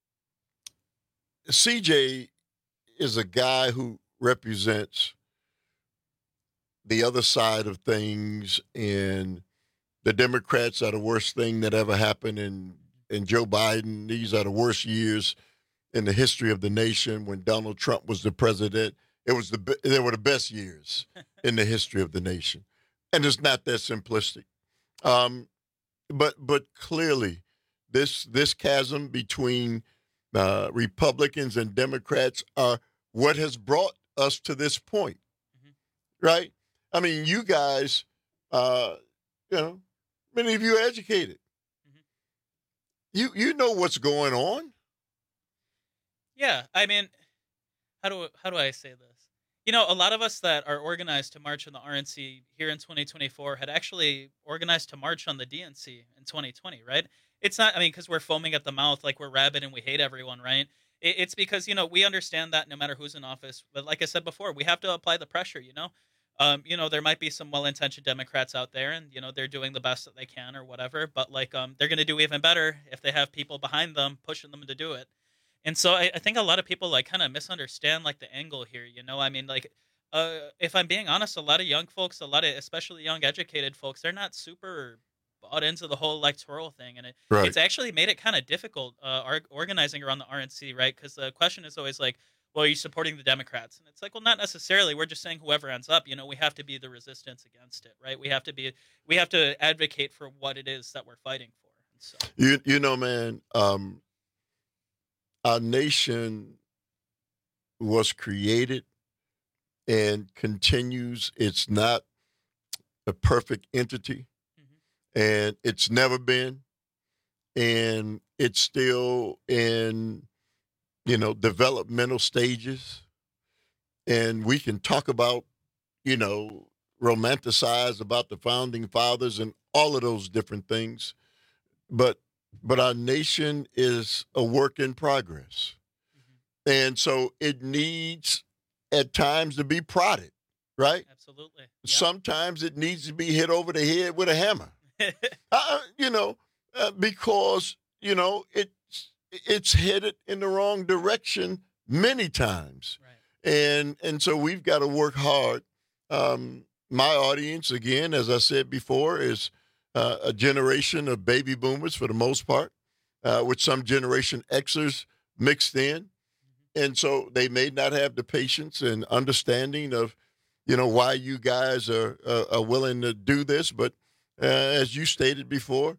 C J is a guy who represents the other side of things, and the Democrats are the worst thing that ever happened, and and Joe Biden, these are the worst years in the history of the nation. When Donald Trump was the president, it was the they were the best years in the history of the nation, and it's not that simplistic. Um, but but clearly, this this chasm between uh, Republicans and Democrats are what has brought us to this point, mm-hmm. right? I mean, you guys, uh, you know, many of you are educated. You you know what's going on. Yeah, I mean, how do how do I say this? You know, a lot of us that are organized to march on the R N C here in twenty twenty-four had actually organized to march on the D N C in twenty twenty, right? It's not, I mean, because we're foaming at the mouth like we're rabid and we hate everyone, right? It, it's because, you know, we understand that no matter who's in office, but like I said before, we have to apply the pressure, you know? Um, you know, there might be some well-intentioned Democrats out there and, you know, they're doing the best that they can or whatever, but like um, they're going to do even better if they have people behind them pushing them to do it. And so I, I think a lot of people like kind of misunderstand like the angle here, you know? I mean, like, Uh, if I'm being honest, a lot of young folks, a lot of especially young educated folks, they're not super bought into the whole electoral thing, and it, Right. it's actually made it kind of difficult uh, ar- organizing around the R N C, right? Because the question is always like, well, are you supporting the Democrats? And it's like, well, not necessarily. We're just saying whoever ends up, you know, we have to be the resistance against it, right? We have to be, we have to advocate for what it is that we're fighting for. And so, You you know, man, um, our nation was created and continues. It's not a perfect entity, and it's never been, and it's still in, you know, developmental stages. And we can talk about, you know, romanticize about the founding fathers and all of those different things, but but our nation is a work in progress, and so it needs at times to be prodded, right? absolutely. Sometimes it needs to be hit over the head with a hammer, uh, you know, uh, because, you know, it's, it's headed in the wrong direction many times. Right. And, and so we've got to work hard. Um, my audience, again, as I said before, is uh, a generation of baby boomers for the most part, uh, with some Generation Xers mixed in. And so they may not have the patience and understanding of, you know, why you guys are uh, are willing to do this. But uh, as you stated before,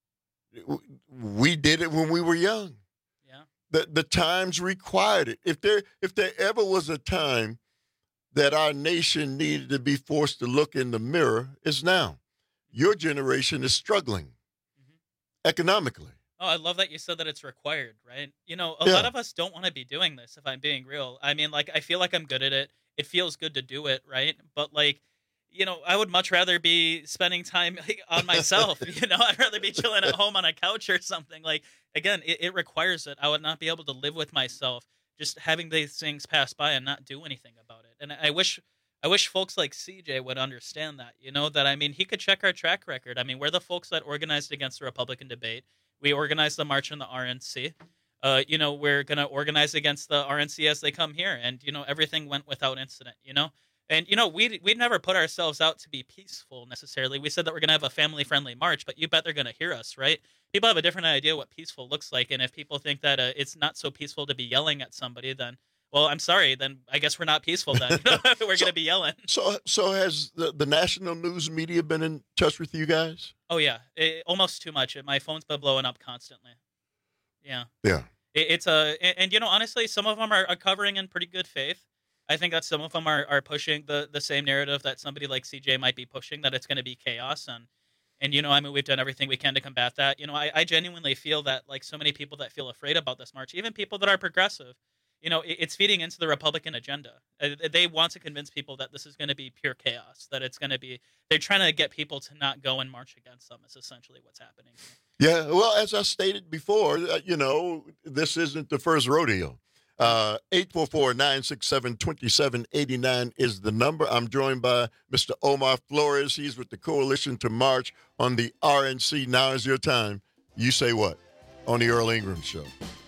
we did it when we were young. Yeah. The the times required it. If there if there ever was a time that our nation needed to be forced to look in the mirror, it's now. Your generation is struggling mm-hmm. economically. Oh, I love that you said that it's required, right? You know, a Yeah. lot of us don't want to be doing this, if I'm being real. I mean, like, I feel like I'm good at it. It feels good to do it, right? But, like, you know, I would much rather be spending time like, on myself, you know? I'd rather be chilling at home on a couch or something. Like, again, it, it requires it. I would not be able to live with myself just having these things pass by and not do anything about it. And I wish... I wish folks like C J would understand that, you know, that, I mean, he could check our track record. I mean, we're the folks that organized against the Republican debate. We organized the march in the R N C. Uh, you know, we're going to organize against the R N C as they come here. And, you know, everything went without incident, you know. And, you know, we we never put ourselves out to be peaceful necessarily. We said that we're going to have a family-friendly march, but you bet they're going to hear us, right? People have a different idea what peaceful looks like. And if people think that uh, it's not so peaceful to be yelling at somebody, then... well, I'm sorry, then I guess we're not peaceful then. We're so, going to be yelling. So so has the, the national news media been in touch with you guys? Oh, yeah. It, almost too much. My phone's been blowing up constantly. Yeah. Yeah. It, it's a, and, and, you know, honestly, some of them are, are covering in pretty good faith. I think that some of them are, are pushing the, the same narrative that somebody like C J might be pushing, that it's going to be chaos. And, and, you know, I mean, we've done everything we can to combat that. You know, I, I genuinely feel that, like, so many people that feel afraid about this march, even people that are progressive, you know, it's feeding into the Republican agenda. They want to convince people that this is going to be pure chaos, that it's going to be, they're trying to get people to not go and march against them is essentially what's happening. Yeah, well, as I stated before, uh, you know, this isn't the first rodeo. Uh, eight four four, nine six seven, two seven eight nine is the number. I'm joined by Mister Omar Flores. He's with the Coalition to March on the R N C. Now is your time. You say what on the Earl Ingram Show?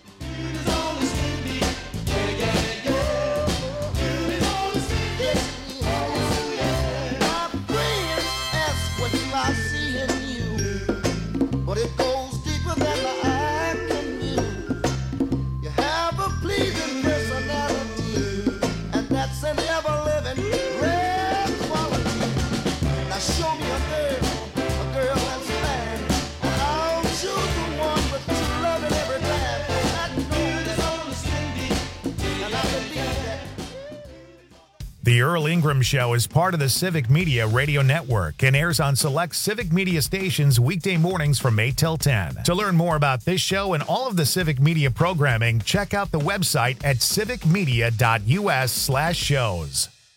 The Earl Ingram Show is part of the Civic Media Radio Network and airs on select Civic Media stations weekday mornings from eight till ten. To learn more about this show and all of the Civic Media programming, check out the website at civicmedia.us slash shows.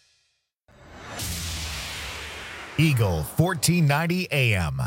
Eagle fourteen ninety A M.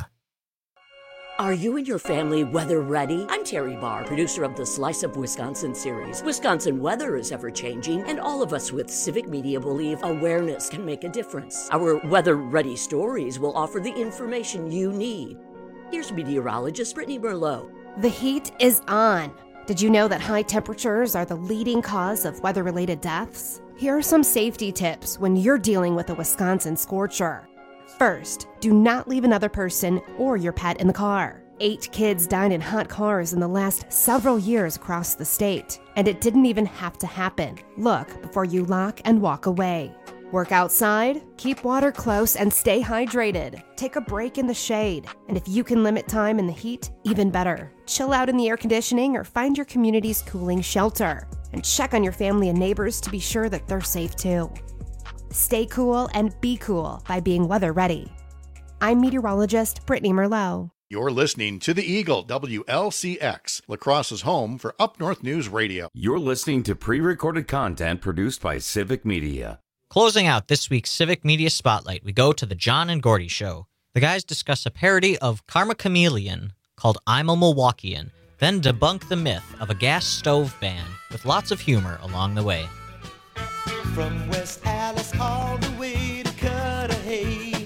Are you and your family weather ready? I'm Terry Barr, producer of the Slice of Wisconsin series. Wisconsin weather is ever changing, and all of us with Civic Media believe awareness can make a difference. Our weather ready stories will offer the information you need. Here's meteorologist Brittany Merlot. The heat is on. Did you know that high temperatures are the leading cause of weather-related deaths? Here are some safety tips when you're dealing with a Wisconsin scorcher. First, do not leave another person or your pet in the car. Eight kids died in hot cars in the last several years across the state, and it didn't even have to happen. Look before you lock and walk away. Work outside, keep water close, and stay hydrated. Take a break in the shade, and if you can limit time in the heat, even better. Chill out in the air conditioning or find your community's cooling shelter, and check on your family and neighbors to be sure that they're safe too. Stay cool and be cool by being weather ready. I'm meteorologist Brittany Merlot. You're listening to the Eagle, W L C X, La Crosse's home for Up North News Radio. You're listening to pre-recorded content produced by Civic Media. Closing out this week's Civic Media Spotlight, we go to the John and Gordy Show. The guys discuss a parody of Karma Chameleon called I'm a Milwaukeean, then debunk the myth of a gas stove band with lots of humor along the way. From West Alice all the way to Cudahy.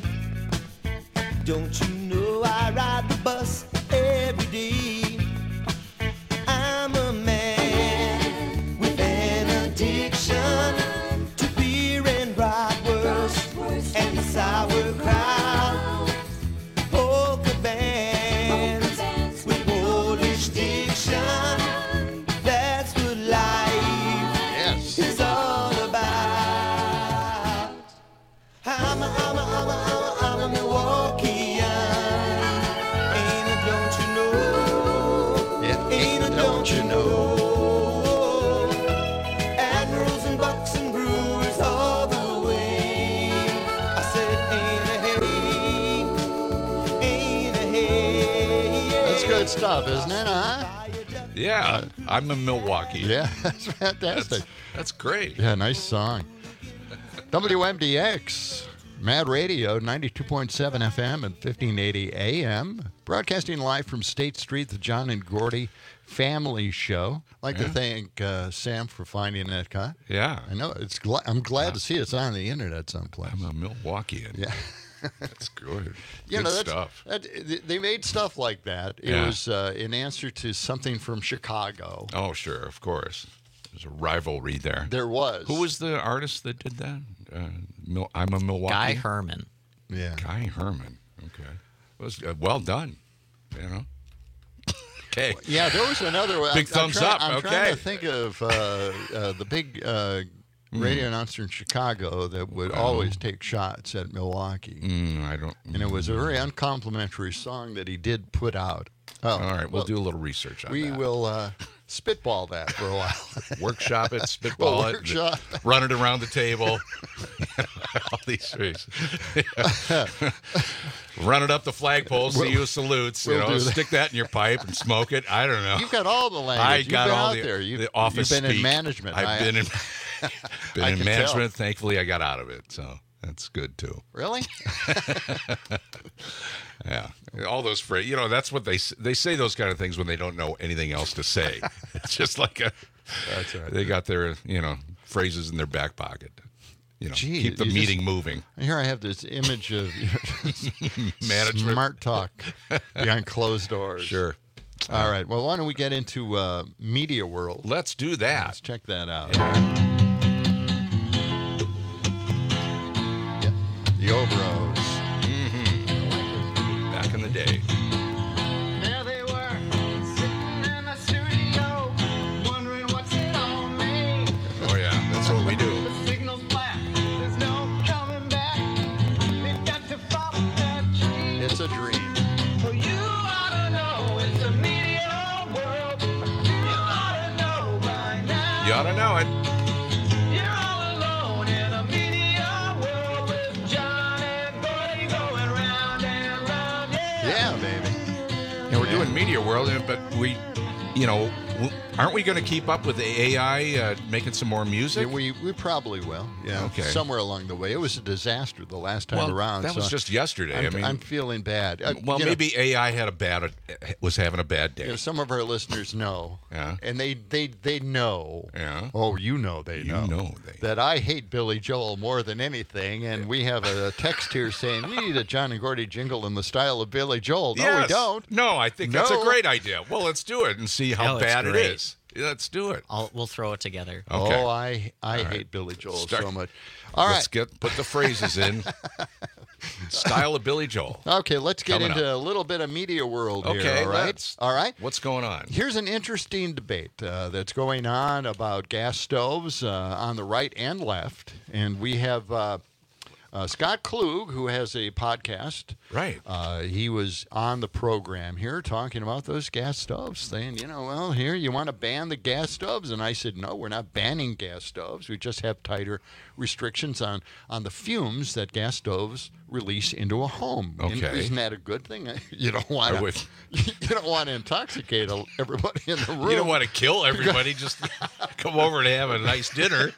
Don't you know I ride the bus every day? I'm a man with an addiction to beer and bratwurst and sauerkraut. Polka bands with Polish diction. That's what life is all about. I'm a, I'm a, I'm a, I'm a, I'm a Milwaukeean. Ain't it, don't you know? Yeah, Ain't it, don't you know? Admirals and Bucks and Brewers all the way. I said, ain't a hey, ain't a hey. That's good stuff, isn't it, huh? Yeah, I'm a Milwaukee. Yeah, that's fantastic. That's, that's great. Yeah, nice song. W M D X, Mad Radio, ninety-two point seven F M and fifteen eighty A M. Broadcasting live from State Street, the John and Gordy Family Show. I'd like Yeah. to thank uh, Sam for finding that cut. Yeah. I know. It's. Gl- I'm glad to see it's on the internet someplace. I'm a Milwaukeean. Yeah. That's good. You Good know, that's, stuff. That, they made stuff like that. It Yeah. was uh, in answer to something from Chicago. Oh, sure, of course. There's a rivalry there. There was. Who was the artist that did that? Uh, Mil- I'm a Milwaukee. Guy Herman. Yeah. Guy Herman. Okay. It was uh, well done. You know. Okay. Yeah, there was another one. Big I'm, thumbs I'm trying, up. I'm okay. trying to think of uh, uh, the big uh, radio Mm. announcer in Chicago that would Well. always take shots at Milwaukee. Mm, I don't. And it was a very uncomplimentary song that he did put out. Oh, All right, we'll well, do a little research on We that. will uh, spitball that for a while. Workshop it, spitball We'll it, workshop. run it around the table. All these things. Run it up the flagpole, see We'll- who salutes. You we'll know, do that. stick that in your pipe and smoke it. I don't know. You've got all the language. I You've got been all out the, there. You've, the office you've been in speak. management. I've I- been in been I in can management. Thankfully, I got out of it, so that's good too. Really? Yeah, all those phrases. You know, that's what they s- they say those kind of things when they don't know anything else to say. It's just like a. That's right. They got their you know phrases in their back pocket. You know, Gee, keep the you meeting just- moving. Here I have this image of Management. smart talk behind closed doors. Sure. All right. Well, why don't we get into uh, Media World? Let's do that. Let's check that out. Yeah. The Obros. Mm-hmm. Back in the day. There they were, sitting in the studio, wondering what's it all made. Oh yeah, that's what we do. The signal's black, there's no coming back. They've got to follow that dream. It's a dream. Oh, you ought to know it's a media world. You ought to know by now. You ought to know it. You're all alone in a media world with John and Gordy going round and round. Yeah, Yeah, baby. Yeah, we're doing Media World, but we, you know, w- aren't we going to keep up with the A I uh, making some more music? Yeah, we we probably will. Yeah, Okay. somewhere along the way. It was a disaster the last time Well, around. that was so just yesterday. I'm, I mean- I'm feeling bad. Uh, well, you know, maybe A I had a bad was having a bad day. you know, some of our listeners know, Yeah. and they they they know. Yeah. Oh, you know they You know. know they- that I hate Billy Joel more than anything, and we have a text here saying we need a John and Gordy jingle in the style of Billy Joel. No, we Yes. don't. No, I think that's a No. great idea. Well, let's do it and see how Oh, it's bad it great. is. Let's do it. I'll, we'll throw it together. Okay. Oh, I I All hate right. Billy Joel Start- so much. All Let's right. get put the phrases in. Style of Billy Joel. Okay, let's get Coming into up. a little bit of media world here. Okay, all right. let's. All right. What's going on? Here's an interesting debate uh, that's going on about gas stoves uh, on the right and left, and we have uh, uh, Scott Klug, who has a podcast. Right. Uh, he was on the program here talking about those gas stoves, saying, you know, well, here you want to ban the gas stoves, and I said, no, we're not banning gas stoves. We just have tighter restrictions on on the fumes that gas stoves release into a home. And Okay. isn't that a good thing? You don't want I to. would- You don't want to intoxicate everybody in the room. You don't want to kill everybody. Just come over and have a nice dinner.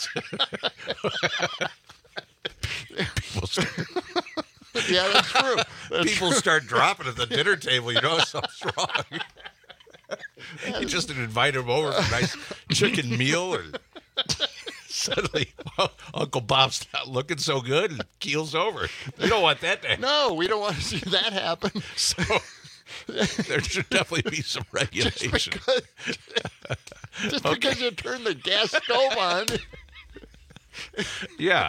People start, Yeah, that's true. That's people true. start dropping at the dinner table. You know something's wrong. You just invite them over for a nice chicken meal, and suddenly Uncle Bob's not looking so good and keels over. You don't want that to happen. No, we don't want to see that happen. So there should definitely be some regulation. Just because, just because you turn the gas stove on, Yeah.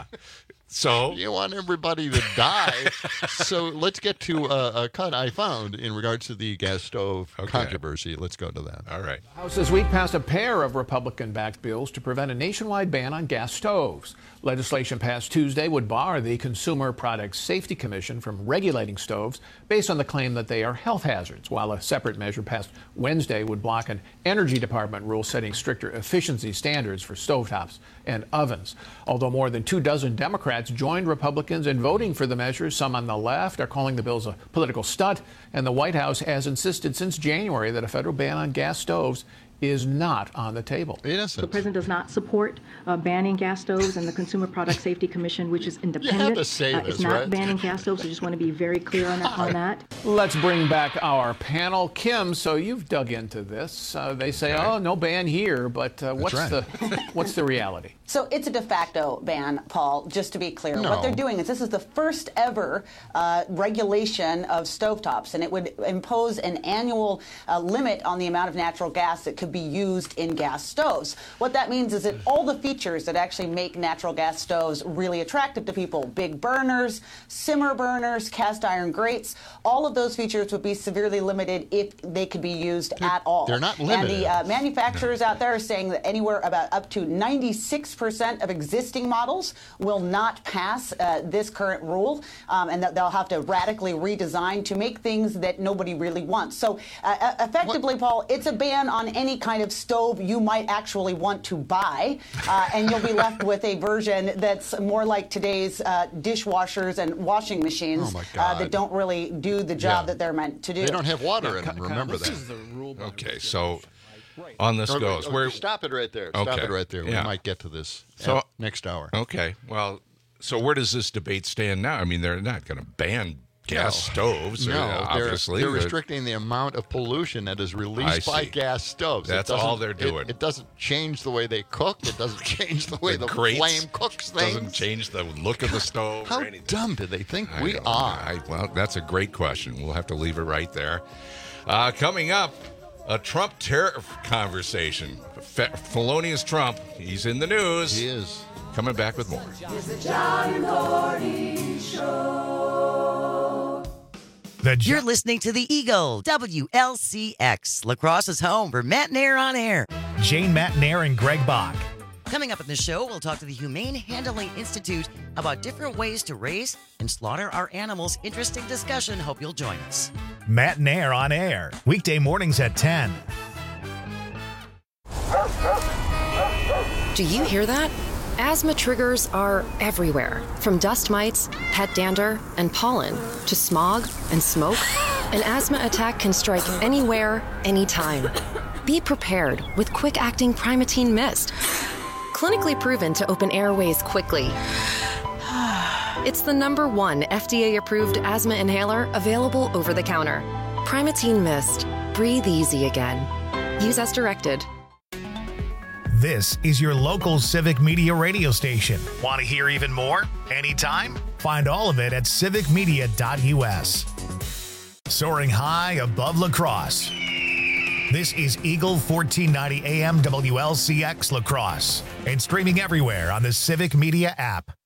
So you want everybody to die. So let's get to a, a cut I found in regards to the gas stove controversy. Let's go to that. All right. House this week passed a pair of Republican-backed bills to prevent a nationwide ban on gas stoves. Legislation passed Tuesday would bar the Consumer Product Safety Commission from regulating stoves based on the claim that they are health hazards, while a separate measure passed Wednesday would block an Energy Department rule setting stricter efficiency standards for stovetops and ovens. Although more than two dozen Democrats joined Republicans in voting for the measures, some on the left are calling the bills a political stunt, and the White House has insisted since January that a federal ban on gas stoves is not on the table. Innocent. The president does not support uh, banning gas stoves, and the Consumer Product Safety Commission, which is independent, to say uh, this, is not right? banning gas stoves. I just want to be very clear on that. On that. Let's bring back our panel. Kim, so you've dug into this. Uh, they say, oh, no ban here, but uh, what's right. the what's the reality? So it's a de facto ban, Paul, just to be clear. No. What they're doing is this is the first ever uh, regulation of stovetops, and it would impose an annual uh, limit on the amount of natural gas that could be used in gas stoves. What that means is that all the features that actually make natural gas stoves really attractive to people, big burners, simmer burners, cast iron grates, all of those features would be severely limited if they could be used at all. they're not And limited. the uh, manufacturers out there are saying that anywhere about up to ninety-six percent of existing models will not pass uh, this current rule, um, and that they'll have to radically redesign to make things that nobody really wants. So uh, effectively, Paul, it's a ban on any kind of stove you might actually want to buy, uh, and you'll be left with a version that's more like today's uh, dishwashers and washing machines Oh, my uh, God. that don't really do the job Yeah. that they're meant to do. They don't have water Yeah, in them. Kyle, Remember this that. is the rule by Okay. which So on this Okay, goes. okay, We're stop it right there. Stop Okay. it right there. We Yeah. might get to this So- uh, next hour. okay. Well, so where does this debate stand now? I mean, they're not going to ban gas No. stoves. No, uh, they're, obviously. they're but- restricting the amount of pollution that is I released by see. gas stoves. It That's doesn't- all they're it- doing. It, doesn't change the way they cook. It doesn't change the way the, the grates flame cooks things. doesn't change the look of the stove How or anything. dumb do they think I we don't know. are? I, well, that's a great question. We'll have to leave it right there. Uh, coming up, a Trump tariff conversation. Fe- felonious Trump. He's in the news. He is. Coming back with more. It's the John Gordy Show. The You're listening to The Eagle, W L C X, Lacrosse's home for Matt Nair on air. Jane Matt Nair and Greg Bach. Coming up in the show, we'll talk to the Humane Handling Institute about different ways to raise and slaughter our animals. Interesting discussion. Hope you'll join us. Matt Nair on air. Weekday mornings at ten. Do you hear that? Asthma triggers are everywhere, from dust mites, pet dander, and pollen, to smog and smoke. An asthma attack can strike anywhere, anytime. Be prepared with quick-acting Primatene Mist. Clinically proven to open airways quickly. It's the number one F D A-approved asthma inhaler available over the counter. Primatene Mist. Breathe easy again. Use as directed. This is your local Civic Media radio station. Want to hear even more? Anytime? Find all of it at civic media dot u s. Soaring high above La Crosse. This is Eagle fourteen ninety A M W L C X La Crosse and streaming everywhere on the Civic Media app.